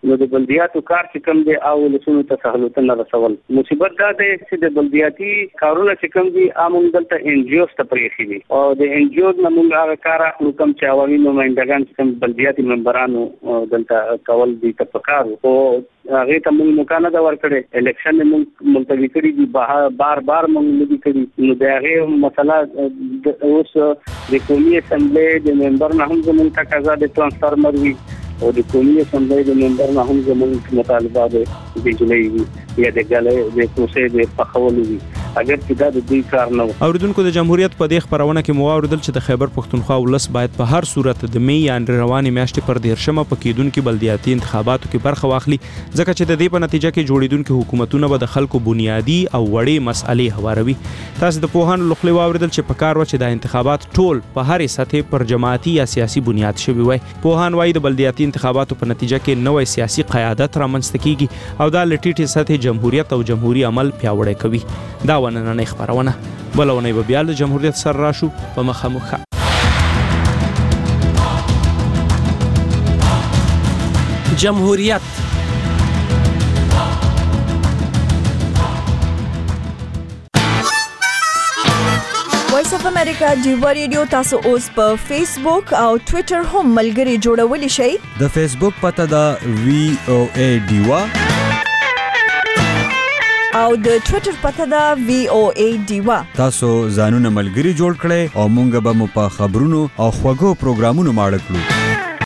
نو د بلدیاتو کار چې کوم دی او ولسونو ته سہولتونه رسول. مصیبت دا دی چې د بلدیاتي کارونه چې کوم دي امون دلته ان جی اوز ته پریخي دي او د ان جی اوز نه موږ هغه کار اخلو کوم چې عوامي نمائندگان چې کوم بلدیاتي ممبرانو دلته کول دي ته پکارو او هغه ته موږ مکانه دا ورکړي الیکشن موږ ملتوي کړی دي بار موږ نه دي کړی نو دا هغه مسله اوس د قومي اسمبلی د ممبر نه هم زموږ تقاضا د ترانسفارمر وی او د قومي اسمبلی د ممبر نه هم زموږ مطالبه د بجلی یا د غلې د پروسې د پخولو وی اگر چې دا د دې کار نه و. اوریدونکو د جمهوریت په دې خبرونه کې مو اوریدل چې د خیبر پښتونخوا ولس باید په هر صورت د می یا رواني میاشتې پر 13مه په کېدونکو بلدیاتي انتخاباتو کې برخه واخلي ځکه چې د دې په نتیجه کې جوړیدونکو حکومتونه به د خلکو بنیادی او وړې مسالې هواروي. تاسو د پوهانو لخوا اوریدل چې په کار و چې د انتخابات ټول په هرې سطح پر جماعتي یا سیاسي بنیاد شوی وي. پوهان وايي د بلدیاتي انتخاباتو په نتیجه کې نوې سیاسي قیادت رامنځته کیږي او دا لټیټي سطح جمهوریت او جمهوریت عمل پیاوړی کوي. دا ونننې خبرونه بلونه به بیا د جمهوریت سره راشو په مخامخ. جمهوریت وایس اف امریکا ډیوا ریډیو تاسو اوس په فیسبوک او ټوئیټر هم ملګري جوړولی شئ. د فیسبوک پته دا VOA ډیوا او د ټوئیټر پته دا VOA ډیوا. تاسو ځانونه ملګري جوړ کړئ او مونږ به مو په خبرونو او خوږو پروګرامونو ماړه کړو.